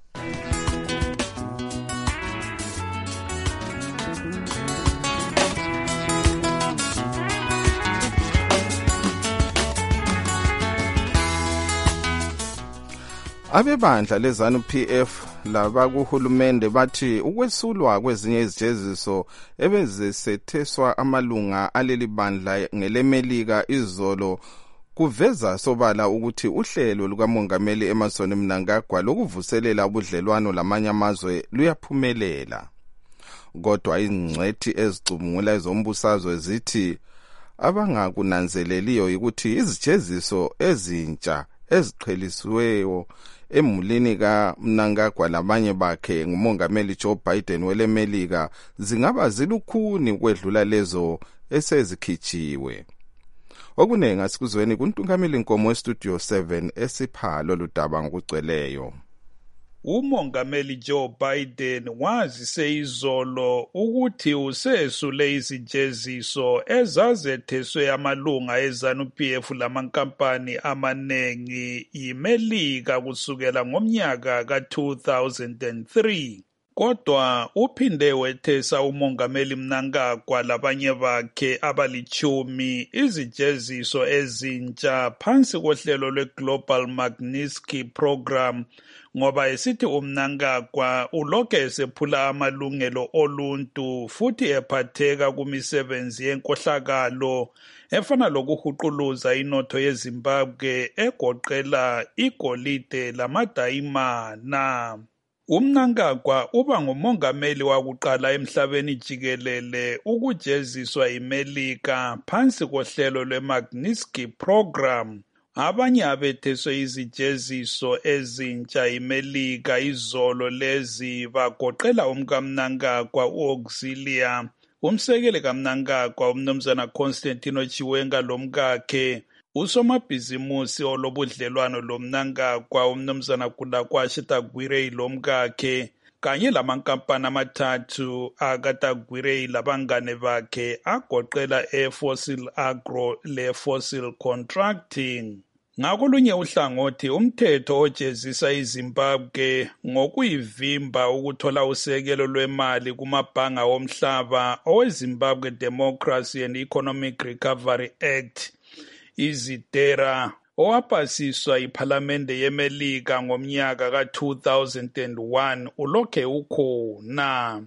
Speaker 7: Abebandla lezanu P F laba kuhulumende bathi ukwesulwa kwezinye izijeziso ebezisetheswa amalunga aleli bandla ngelemelika izolo kuveza sobala ukuthi uhlelo lukamongameli Emmerson Mnangagwa lokuvuselela ubudlelwano lamanye amazwe luyaphumelela. Kodwa ingcwethi ezicubungula ezombusazwe zithi abangakunanzeleliyo ukuthi izijeziso ezintsha eziqhelisiweyo emulini kaMnangagwa labanye bakhe ngumongameli Joe Biden welemelika zingaba zilukhuni ukwedlula lezo esezikhitsiwe. Okunengi asikuzweni kuntungameli Nkomo weStudio seven esiphalo ludaba ngokugcweleyo.
Speaker 11: Umongameli Joe Biden wazise izolo ukuthi usesule izijeziso ezazetheswe amalunga ezanu P F lamankampani amanengi yimelika kusukela ngomnyaka ka two thousand three. kodwa uphinde wethesa umongameli Mnangagwa labanye bakhe abalichumi izijeziso ezintsha phansi kohlelo lwe-Global Magnitsky Program ngoba esithi uMnangagwa ulokhu esephula amalungelo oluntu futhi ephatheka kumisebenzi yenkohlakalo efana lokuhuquluza inotho yeZimbabwe egoqela igolide lamadayimana. uMnangagwa uba ngumongameli wakuqala emhlabeni jikelele ukujeziswa iMelika phansi kohlelo lwe-Magnitsky Program. Abanye abetheswe izijeziso ezintsha iMelika izolo lezi bagoqela umkaMnangagwa u-Auxilia, umsekeli kaMnangagwa umnumzana Constantino Chiwenga lomkakhe, usomabhizimusi olobudlelwano lomnangagwa umnumzana Kulakwashe Tagwirei lomkakhe kanye lamankampani amathathu akaTagwirei labangane bakhe agoqela eFossil Agro leFossil Contracting. Ngakolunye uhlangothi umthetho ojezisa iZimbabwe ngokuyivimba ukuthola usekelo lwemali kumabhanga omhlaba oweZimbabwe Democracy and Economic Recovery Act izitera owapasiswa iphalamende yeMelika ngomnyaka ka two thousand one ulokhe ukhona.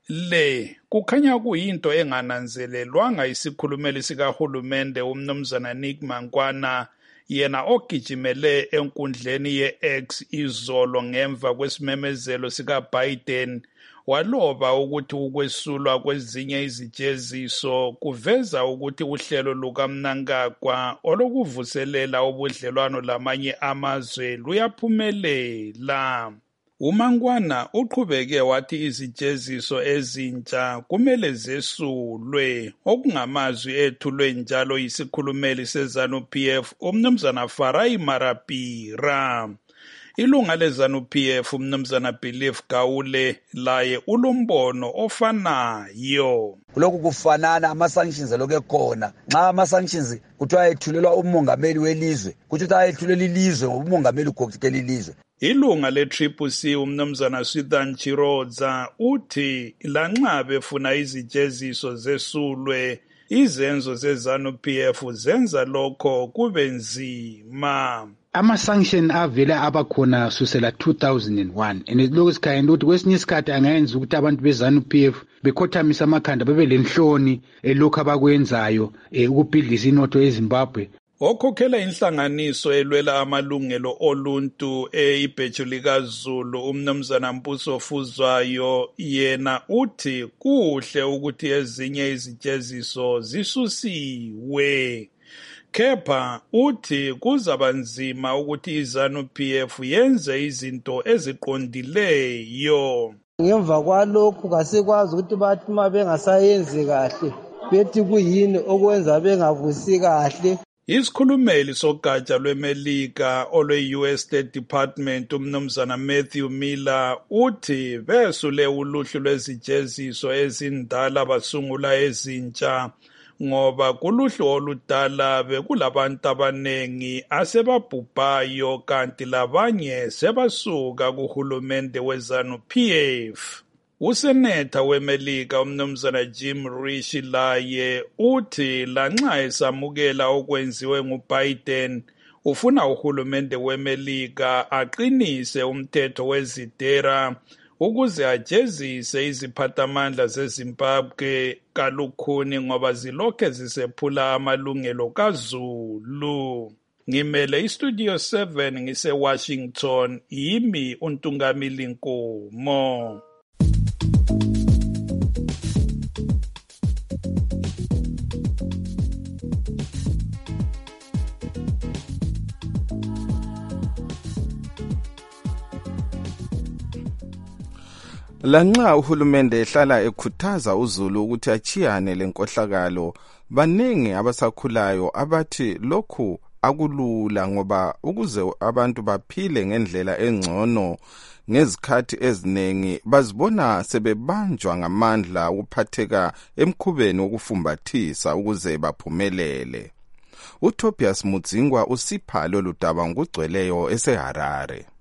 Speaker 11: Le kukhanya kuyinto engananzelelwanga isikhulumeli sikahulumende umnumzana Nick Mankwana, yena ogijimele enkundleni ye-X izolo ngemva kwesimemezelo sikaBiden waloba ukuthi ukwesulwa kwezinye izijeziso kuveza ukuthi uhlelo lukaMnangagwa olokuvuselela ubudlelwano lamanye amazwe luyaphumelela. uMankwana uqhubeke wathi izijeziso ezintsha kumele zesulwe, okungamazwi ethulwe njalo yisikhulumeli seZANU-P F umnumzana Farai Marapira. Ilunga leZANU-P F umnumzana Belief Gawule laye ulombono ofanayo.
Speaker 25: Kulokhu kufanana ama-sanctions aloku ekhona. Nxa ama-sanctions kuthiwa ethulelwa umongameli welizwe, kuthi ukuthi ayethulela ilizwe umongameli ugokela ilizwe.
Speaker 11: Ilunga le-Triple C umnumzana Swithan Chirodza uthi lanxa befuna izijeziso zesulwe, izenzo zeZANU-P F zenza lokho kube nzima.
Speaker 12: Ama-sanction avele abakhona susela two thousand one and lokhu sikhayenda ukuthi kwesinye isikhathi angayenza ukuthi abantu beZANU-P F bekhothamisa amakhanda bebe lenhloni elokhu abakwenzayo ukubhidlisa inotho yeZimbabwe.
Speaker 11: Okhokhela inhlanganiso elwela amalungelo oluntu eibheju likaZulu umnumzana Mpuso Fuzwayo yena uthi kuhle ukuthi ezinye izijeziso zisusiwe. Kepha uthi kuzaba nzima ukuthi iZANU-P F yenze izinto eziqondileyo.
Speaker 13: Ngemva kwalokhu kasikwazi ukuthi bathi uma bengasayenzi kahle bethi kuyini okwenza bengavusi kahle.
Speaker 11: Isikhulumeli sogatsha lweMelika olwe-U S State Department umnumzana Matthew Miller uthi besule uluhlu lwezijeziso ezindala basungula ezintsha ngoba kuluhlu oludala bekulabantu abanengi asebabhubhayo kanti labanye sebasuka kuhulumende weZANU-P F. Useneta weMelika umnumzana Jim Risch laye uthi lanxa esamukela okwenziwe nguBiden ufuna uhulumende weMelika aqinise umthetho wezitera ukuze ajezise iziphathamandla zeZimbabwe kalukhuni ngoba zilokhe zisephula amalungelo kaZulu. Ngimele iStudio seven ngise-Washington, yimi uNtungamili Nkomo.
Speaker 7: Lanxa uhulumende ehlala ekhuthaza uZulu ukuthi achiyane lenkohlakalo, baningi abasakhulayo abathi lokhu akulula ngoba ukuze abantu baphile ngendlela engcono ngezikhathi eziningi bazibona sebebanjwa ngamandla ukuphatheka emkhubeni wokufumbathisa ukuze baphumelele. uTobias Mudzingwa usipha lolu daba ngokugcweleyo eseHarare.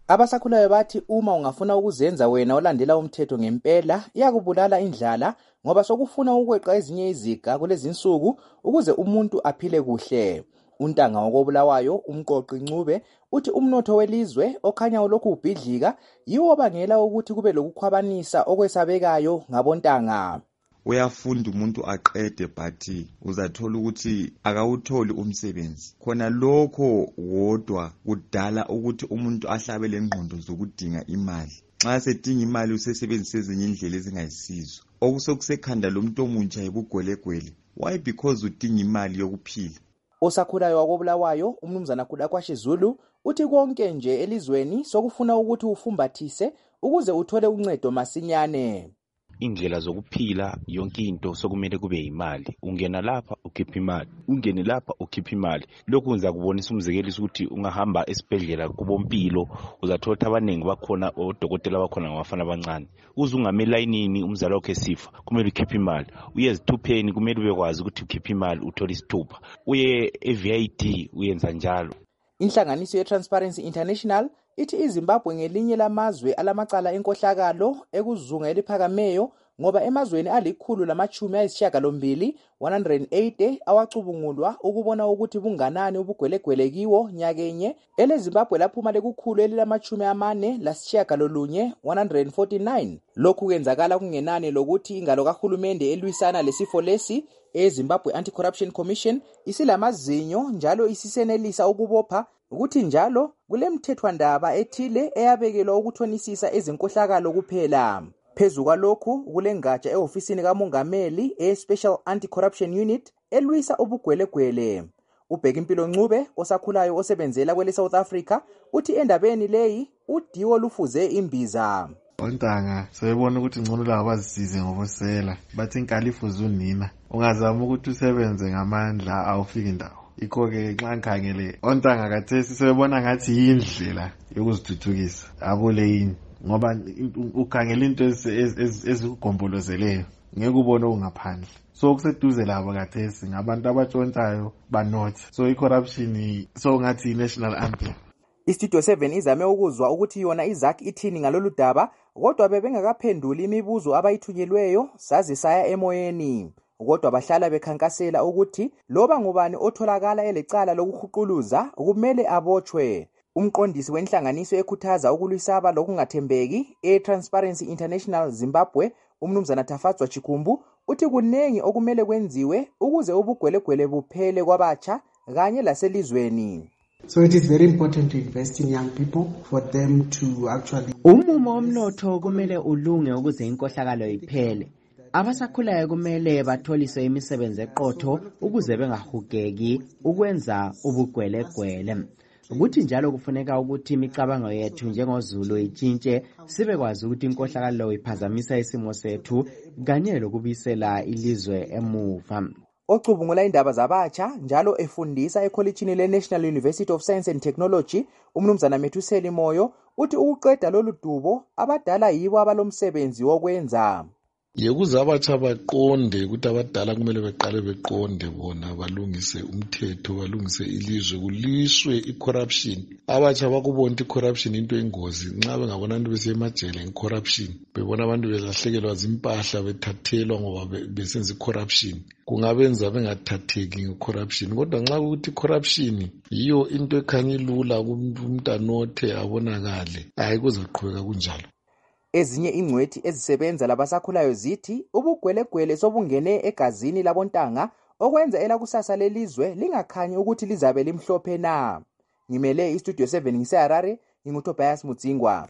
Speaker 17: Abasakhulayo bathi uma ungafuna ukuzenza wena olandela umthetho ngempela iyakubulala indlala ngoba sokufuna ukweqa ezinye iziga kulezi insuku ukuze umuntu aphile kuhle. Untanga wakobulawayo umqoqi Ncube uthi umnotho welizwe okhanya ulokhu ubhidlika yiwo obangela ukuthi kube lokukhwabanisa okwesabekayo ngabontanga.
Speaker 14: Uyafunda umuntu aqede but uzathola ukuthi akawutholi umsebenzi. Khona lokho wodwa kudala ukuthi umuntu ahlabele ingqondo zokudinga imali. Nxa sedinga imali usesebenzisa ezinye indlela ezingayisizo. Okusokusekhanda lomuntu omuntsha ebugwelegwele. Why? Because udinga imali yokuphila.
Speaker 17: Osakhulayo wakobulawayo umnumzana Khulakwashe Zulu uthi konke nje elizweni sokufuna ukuthi ufumbathise ukuze uthole uncedo masinyane.
Speaker 15: Indlela zokuphila yonke into sokumele kube imali. Ungena lapha ukhipha imali, ungene lapha ukhipha imali. Lokhu ngiza kubonisa umzekeliso ukuthi ungahamba esibhedlela kubompilo uzathola abaningi bakhona odokotela bakhona ngabafana abancane. Uze ungame layinini umzali wakhe esifa kumele ukhipha imali. Uye ezithupheni kumele ubekwazi ukuthi ukhipha imali uthole isithupha. Uye e-V I D uyenza njalo.
Speaker 17: Inhlanganiso ye-Transparency International ithi iZimbabwe ngelinye lamazwe alamacala enkohlakalo ekuzunga eliphakameyo ngoba emazweni alikhulu lamachumi ayisishiyagalombili one hundred eighty awacubungulwa ukubona ukuthi bunganani ubugwelegwele kiwo nyakenye. EleZimbabwe laphuma lekukhulu elilamachumi amane lasishiyagalolunye one hundred forty-nine. Lokhu kwenzakala kungenani lokuthi ingalo kahulumende elwisana lesifo lesi eZimbabwe Anti-Corruption Commission isilamazinyo njalo isisenelisa ukubopha ukuthi njalo kule mthethwandaba ethile eyabekelwa ukuthonisisa ezinkohlakalo kuphela. Phezu kwalokhu kule ngatsha eofisini kamongameli e-Special Anti-Corruption Unit elwisa ubugwelegwele. uBhekimpilo Ncube osakhulayo osebenzela kwele South Africa uthi endabeni leyi udiwo lufuze imbiza.
Speaker 16: Ontanga sebona ukuthi ngcono la bazisize ngobosela bathi inkalifu zunina ungazama ukuthi usebenze ngamandla awufiki indawo. Ikho ke nxa ngikhangele ontanga kathesi sebona ngathi yindlela yokuzithuthukisa abule yini ngoba ukhangela into ezigombolozeleyo ngeke ubone ungaphandle. So kuseduze labo kathesi ngabantu abatshontshayo banothi. So i-corruption so ngathi i-national anthem.
Speaker 17: Istudio seven izame ukuzwa ukuthi yona iZak ithini ngalolu daba kodwa bebengakaphenduli imibuzo abayithunyelweyo saze saya emoyeni. Kodwa bahlala bekhankasela ukuthi loba ngubani otholakala elecala lokuhuquluza kumele abotshwe. Umqondisi wenhlanganiso ekhuthaza ukulwisaba lokungathembeki e-Transparency International Zimbabwe umnumzana Tafadzwa Chikumbu uthi kunengi okumele kwenziwe ukuze ubugwelegwele buphele kwabatsha kanye laselizweni.
Speaker 22: So it is very important to invest in young people for them to actually
Speaker 18: umumo omnotho kumele ulunge ukuze inkohlakalo iphele. Abasakhulayo kumele batholiswe imisebenzi eqotho ukuze bengahugeki ukwenza ubugwelegwele. Ukuthi njalo kufuneka ukuthi imicabango yethu njengoZulu itshintshe sibekwazi ukuthi inkohlakalo iphazamisa isimo sethu kanye lokubisela ilizwe emuva.
Speaker 17: Ocubungula indaba zabatsha njalo efundisa ekolitshini le-National University of Science and Technology umnumzana Methuseli Moyo uthi ukuqeda lolu dubo abadala yibo abalomsebenzi wokwenza.
Speaker 19: Yekuze abatsha baqonde ukuthi abadala kumele beqale beqonde bona balungise umthetho balungise ilizwe kuliswe icorruption. Abatsha bakubona icorruption into engozi nxa bengabona abantu besemajele ngecorruption bebona abantu belahlekelwa zimpahla bethathelwa ngoba besenza icorruption kungabenza bengathatheki ngecorruption. Kodwa nxa ukuthi corruption yiyo into ekhanya ilula kumuntu anothe abonakale hayi kuzoqhubeka kunjalo.
Speaker 17: Ezinye ingcwethi ezisebenza labasakhulayo zithi ubugwelegwele sobungene egazini labontanga okwenza elakusasa lelizwe lingakhanyi ukuthi lizabe limhlophe na. Ngimele iStudio seven ngiseHarare nginguTobias Mudzingwa.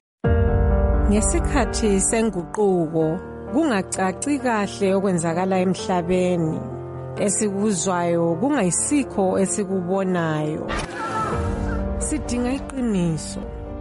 Speaker 26: Ngesikhathi senguquko kungacaci kahle okwenzakala emhlabeni esikuzwayo kungayisikho esikubonayo. Sidinga iqiniso.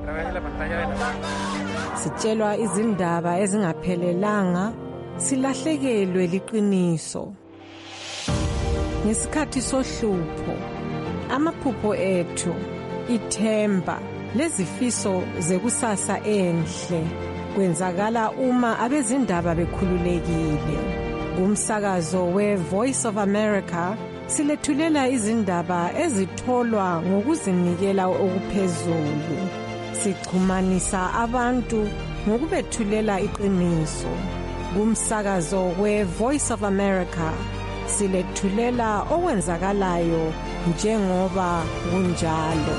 Speaker 26: Sitshelwa izindaba ezingaphelelanga silahlekelwe liqiniso. Ngesikhathi sohlupho amaphupho ethu ithemba lezifiso zekusasa enhle kwenzakala uma abezindaba bekhululekile. Kumsakazo we-Voice of America silethulela izindaba ezitholwa ngokuzinikela okuphezulu. Sixhumanisa abantu ngokubethulela iqiniso. Kumsakazo we Voice of America silethulela okwenzakalayo njengoba kunjalo.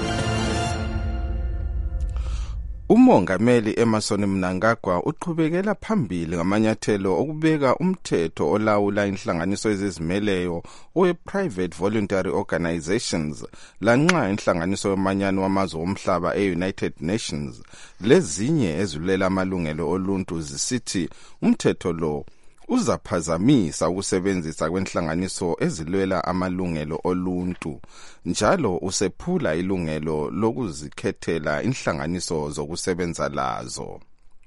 Speaker 7: Umongameli Emmerson Mnangagwa uqhubekela phambili ngamanyathelo okubeka umthetho olawula inhlanganiso ezizimeleyo owe-Private Voluntary Organizations lanxa inhlanganiso yomanyano wamazwe omhlaba e-United Nations lezinye ezilulela amalungelo oluntu zisithi umthetho lo uzaphazamisa ukusebenzisa kwenhlanganiso ezilwela amalungelo oluntu njalo usephula ilungelo lokuzikhethela inhlanganiso zokusebenza lazo.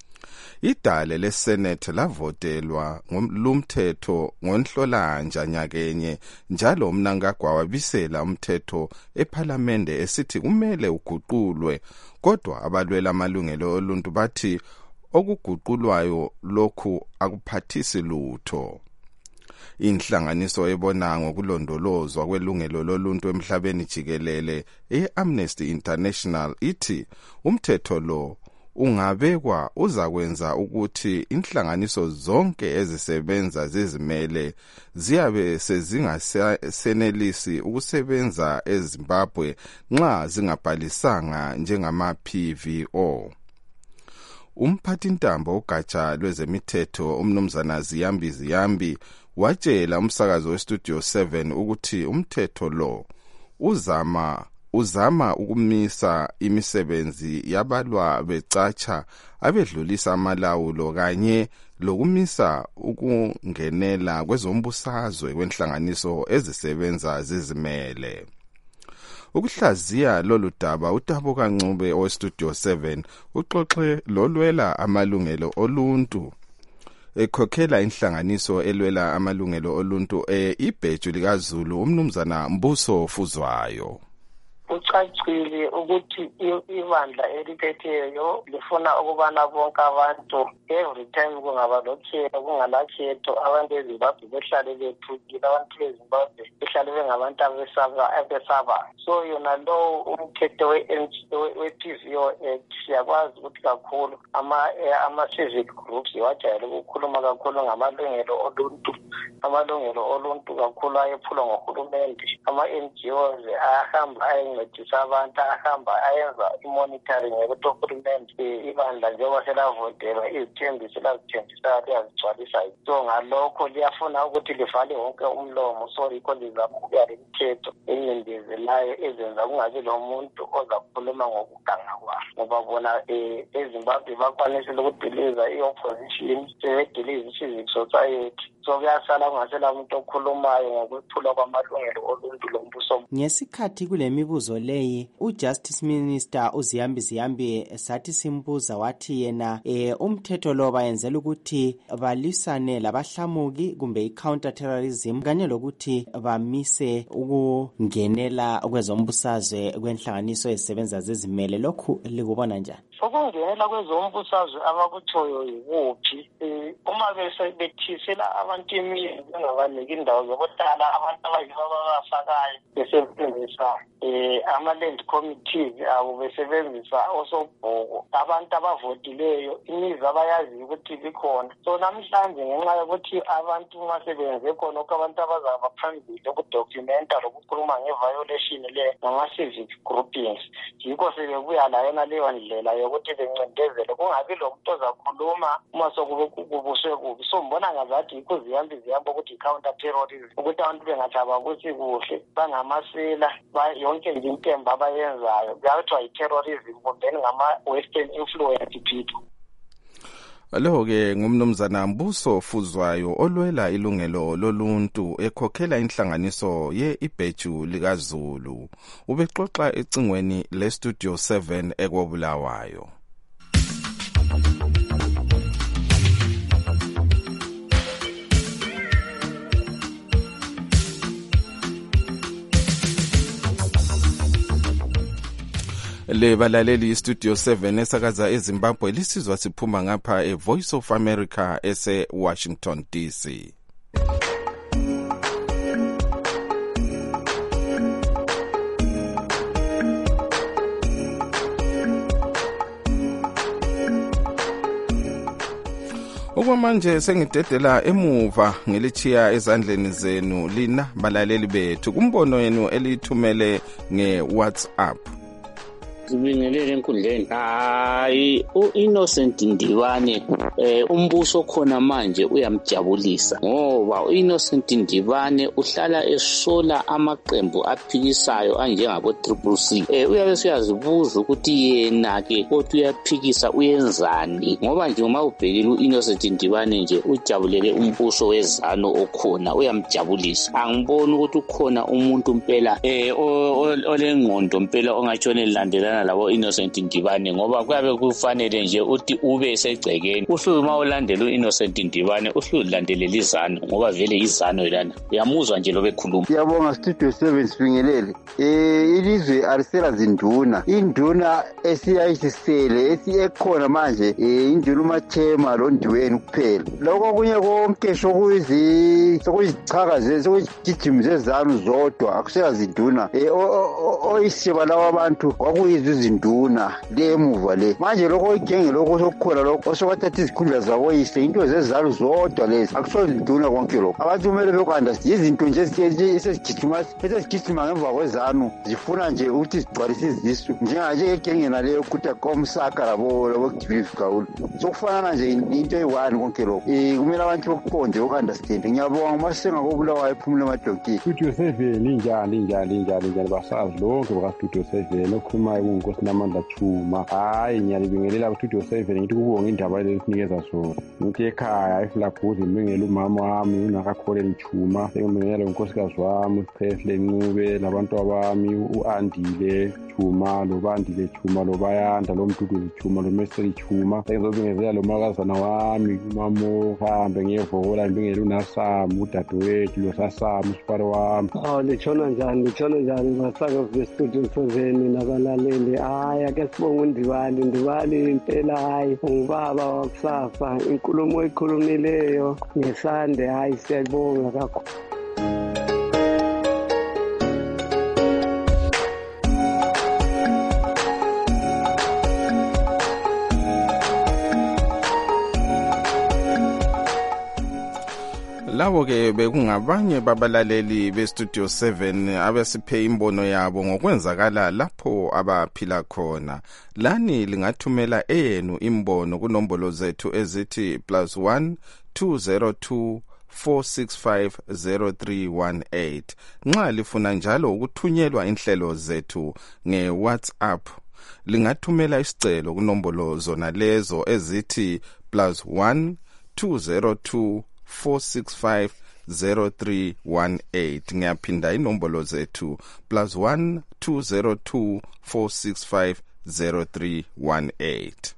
Speaker 7: Idale leSenate lavotelwa ngomthetho ngonhlolanja nyakenye njalo Mnangagwa wabisela umthetho eParliament esithi kumele uguqulwe kodwa abalwela amalungelo oluntu bathi okuguqulwayo lokhu akuphathisi lutho. Inhlanganiso ebona ngokulondolozwa kwelungelo loluntu emhlabeni jikelele e-Amnesty International ithi umthetho lo ungabekwa uzakwenza ukuthi inhlanganiso zonke ezisebenza zizimele ziyabe sezingasenelisi ukusebenza eZimbabwe nxa zingabhalisanga njengama-P V O. Umphathintambo ugatsha lwezemithetho umnumzana Ziyambi Ziyambi watshela umsakazo weStudio seven ukuthi umthetho lo uzama uzama ukumisa imisebenzi yabalwa becatsha abedlulisa amalawulo kanye lokumisa ukungenela kwezombusazwe kwenhlanganiso ezisebenza zizimele. Ukuhlaziya lolu daba uTabo Kancube oweStudio seven uxoxe lolwela amalungelo oluntu ekhokhela inhlanganiso elwela amalungelo oluntu e-ibheju likaZulu umnumzana Mbuso Fuzwayo.
Speaker 2: Kucacile ukuthi ibandla eliphetheyo lifuna ukubana bonke abantu every time kungaba lokhetho kungalakhetho abantu eZimbabwe behlale bethukile, abantu beZimbabwe behlale bengabantu abesaba. So yona lo umthetho we-P V O Act siyakwazi ukuthi kakhulu ama-civic groups wajayele ukukhuluma kakhulu ngamalungelo oluntu, amalungelo oluntu kakhulu ayephulwa ngohulumende. Ama-N G Os ayahamba ayencedisa abantu, ahamba ayenza i-monitoring yokuthi uhulumende ibandla njengoba selavotelwa izithembiso lazithembisayo liyazigcwalisa. So ngalokho liyafuna ukuthi livale wonke umlomo, so yikho lizama ukuya lemithetho encindezelayo ezenza kungabi lomuntu ozakhuluma ngokuganga kwakhe, ngoba bona eZimbabwe bakwanisile ukudiliza i-opposition, sebediliza i-civic society. So kuyasala kungasela umuntu okhulumayo ngokuphula kwamalungelo oluntu lombuso.
Speaker 18: Ngesikhathi kule mibuzo leyi uJustice Minister uZiyambi Ziyambi sathi simbuza wathi yena e, umthetho lo bayenzela ukuthi balisane labahlamuki kumbe i-counter terrorism kanye lokuthi bamise ukungenela kwezombusazwe kwenhlanganiso ezisebenza zezimele. Lokhu likubona njani?
Speaker 2: Ukungenela kwezombusazwe abakuthoyo yikuphi? Uma bese bethisela abantu imizi bengabaniki indawo zokuhlala, abantu abafakayo besebenzisa eh ama-land committees abo besebenzisa osobhoko, abantu abavotileyo imizi abayaziyo ukuthi bikhona. So namhlanje ngenxa yokuthi abantu masebenze khona ukuthi abantu abazaba phambili ukudocumenta lokukhuluma ngeviolation le ngama-civic groupings, yikho sebebuya la yona leyo ndlela yokuthi bencindezele kungabi lo muntu ozakhuluma uma sokubuswe kubi. So mbona ngazathi yikho Ziyambi Ziyambi ukuthi i-counter terrorism, ukuthi abantu bengathaba kuthi kuhle bangamasela yonke nje intemba abayenzayo kuyathiwa yi-terrorism kumbe ngama-western influence people.
Speaker 7: Alo-ke ngumnumzana Mbuso Fuzwayo olwela ilungelo loluntu ekhokhela inhlanganiso ye-ibheju likaZulu. Ubexoxa ecingweni leStudio seven ekwabulawayo. Le balaleli Studio seven esakaza eZimbabwe lisizwa siphuma ngapha eVoice of America ese Washington D C. Okwamanje sengidedela emuva ngelichiya ezandleni zenu lina balaleli bethu kumbono yenu elithumele nge-WhatsApp.
Speaker 3: Sibingelele enkundleni. Hayi uInnocent Ndibane eh umbuso khona manje uyamjabulisa ngoba uInnocent Ndibane uhlala esola amaqembu aphikisayo anjengabo Triple C. Eh uyabe siyazibuza ukuthi yena ke kodwa uyaphikisa uyenzani ngoba nje uma ubhekile uInnocent Ndibane nje ujabulele umbuso wezano okhona uyamjabulisa. Angiboni ukuthi ukhona umuntu impela eh olengqondo impela ongatshone landelana labo Innocent Ndibane ngoba kuyabe kufanele nje uthi ube segcekeni uhluma ulandela uInnocent Ndibane uhlulandelela izano ngoba vele izano lana uyamuzwa nje lobe khuluma.
Speaker 4: Siyabonga Studio seven Sibingelele. Eh ilizwe arisela zinduna induna esiyayisisele esiyekhona manje eh induna uMathema lo Ndiweni kuphela lokho kunye konke sokuyizi sokuyichaka ze sokugijima zezanu zodwa akusela zinduna eh oyisiba lawa abantu kwakuyizi izinduna lemuva le manje lokho igenge lokho sokukhona lokho osobathatha izikhundla zabo yise into zezalo zodwa lezi akusoze induna konke lokho abantu kumele bekunderstand izinto nje esezigijima esezigijima ngemva kwezanu zifuna nje ukuthi zigcwalise izisu njenganje igenge naleyo ukuthi akomsaka labo labo Gibbs Gaul sokufana nje into eyi-one konke lokho eh kumele abantu bokuqonde ukunderstand. Ngiyabonga masenga kobulawa ephumule amadonki Studio seven injalo injalo injalo injalo basazi lonke baka Studio seven okhuluma unkosi namandla Chuma. Hayi ngiyalibingelela Studio seven ngithi kubonga indaba lesinikeza sona ngithi ekhaya iflaphuzi ngibingela umama wami unakakholeni Chuma ngibingelela unkosikazi wami uPreshle Ncube labantu abami uAndile Chuma lo Bandile Chuma lo Bayanda lo Mduduzi Chuma lo Meseri Chuma ngizobingelela lo makazana wami umamo hambe ngiyevola ngibingela uNasam udadewethu lo Sasam usiparo wami.
Speaker 5: Oh lichona njani lichona njani masaka ku Studio seven nabalaleli. Hayi ake sibonge uNdibane Ndibane impela hayi ngubaba wakusasa inkulumo ekhulumileyo ngesande hayi siyabonga kakhulu.
Speaker 7: Labo ke bekungabanye babalaleli beStudio seven abesiphe imbono yabo ngokwenzakala lapho abaphila khona. Lani lingathumela eyenu imbono kunombolo zethu ezithi plus one two zero two four six five zero three one eight. Nxa lifuna njalo ukuthunyelwa inhlelo zethu nge-WhatsApp lingathumela isicelo kunombolo zona lezo ezithi plus one two zero two four six five zero three one eight. Ngiyaphinda inombolo zethu plus one two zero two four six five zero three one eight.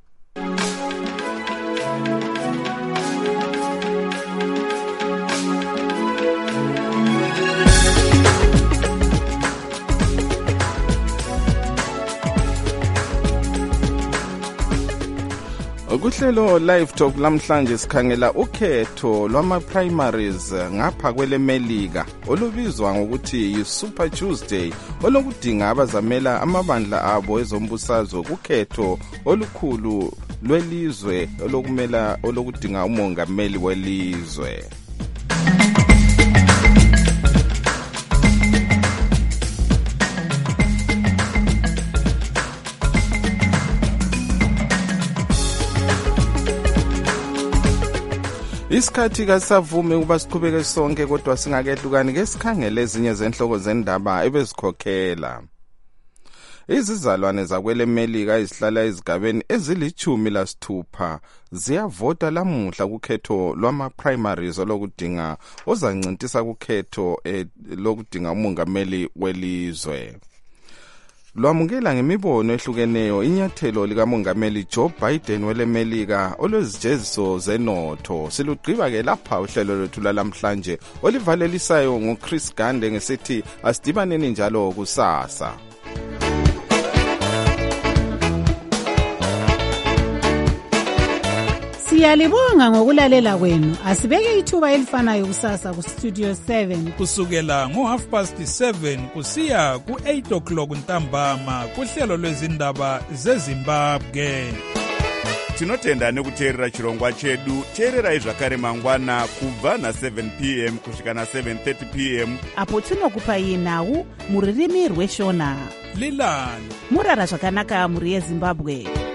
Speaker 7: Kuhlelo live talk lamhlanje sikhangela ukhetho lwama primaries ngapha kwele Melika olubizwa ngokuthi yi-Super Tuesday olokudinga abazamela amabandla abo ezombusazwe kukhetho olukhulu lwelizwe olokumela olokudinga umongameli welizwe. Isikhathi kasavumi ukuba siqhubeke sonke kodwa singakehlukani ke sikhangele ezinye zenhloko zendaba ebezikhokhela. Izizalwane zakwele Melika ezihlala ezigabeni ezilichumi lasithupha ziyavota lamuhla kukhetho lwama primaries olokudinga ozancintisa kukhetho eh, lokudinga umongameli welizwe. Lwamukela ngemibono ehlukeneyo inyathelo likamongameli Joe Biden wele Melika olwezijeziso zenotho. Silugqiba ke lapha uhlelo lwethu lamhlanje olivalelisayo ngoChris Gande ngesithi asidibaneni njalo kusasa.
Speaker 20: Siyalibonga ngokulalela kwenu. Asibeke ithuba elifanayo kusasa ku Studio seven
Speaker 11: kusukela ngo half past seven kusiya ku eight o'clock ntambama kuhlelo lwezindaba zeZimbabwe.
Speaker 1: tinotenda nekuteerera chirongwa chedu. teererai zvakare mangwana kubva na-seven p m kusvika na-seven thirty p m
Speaker 6: apo tinokupai nhau muririmi rweshona.
Speaker 11: Lilani
Speaker 6: murara zvakanaka muri yeZimbabwe.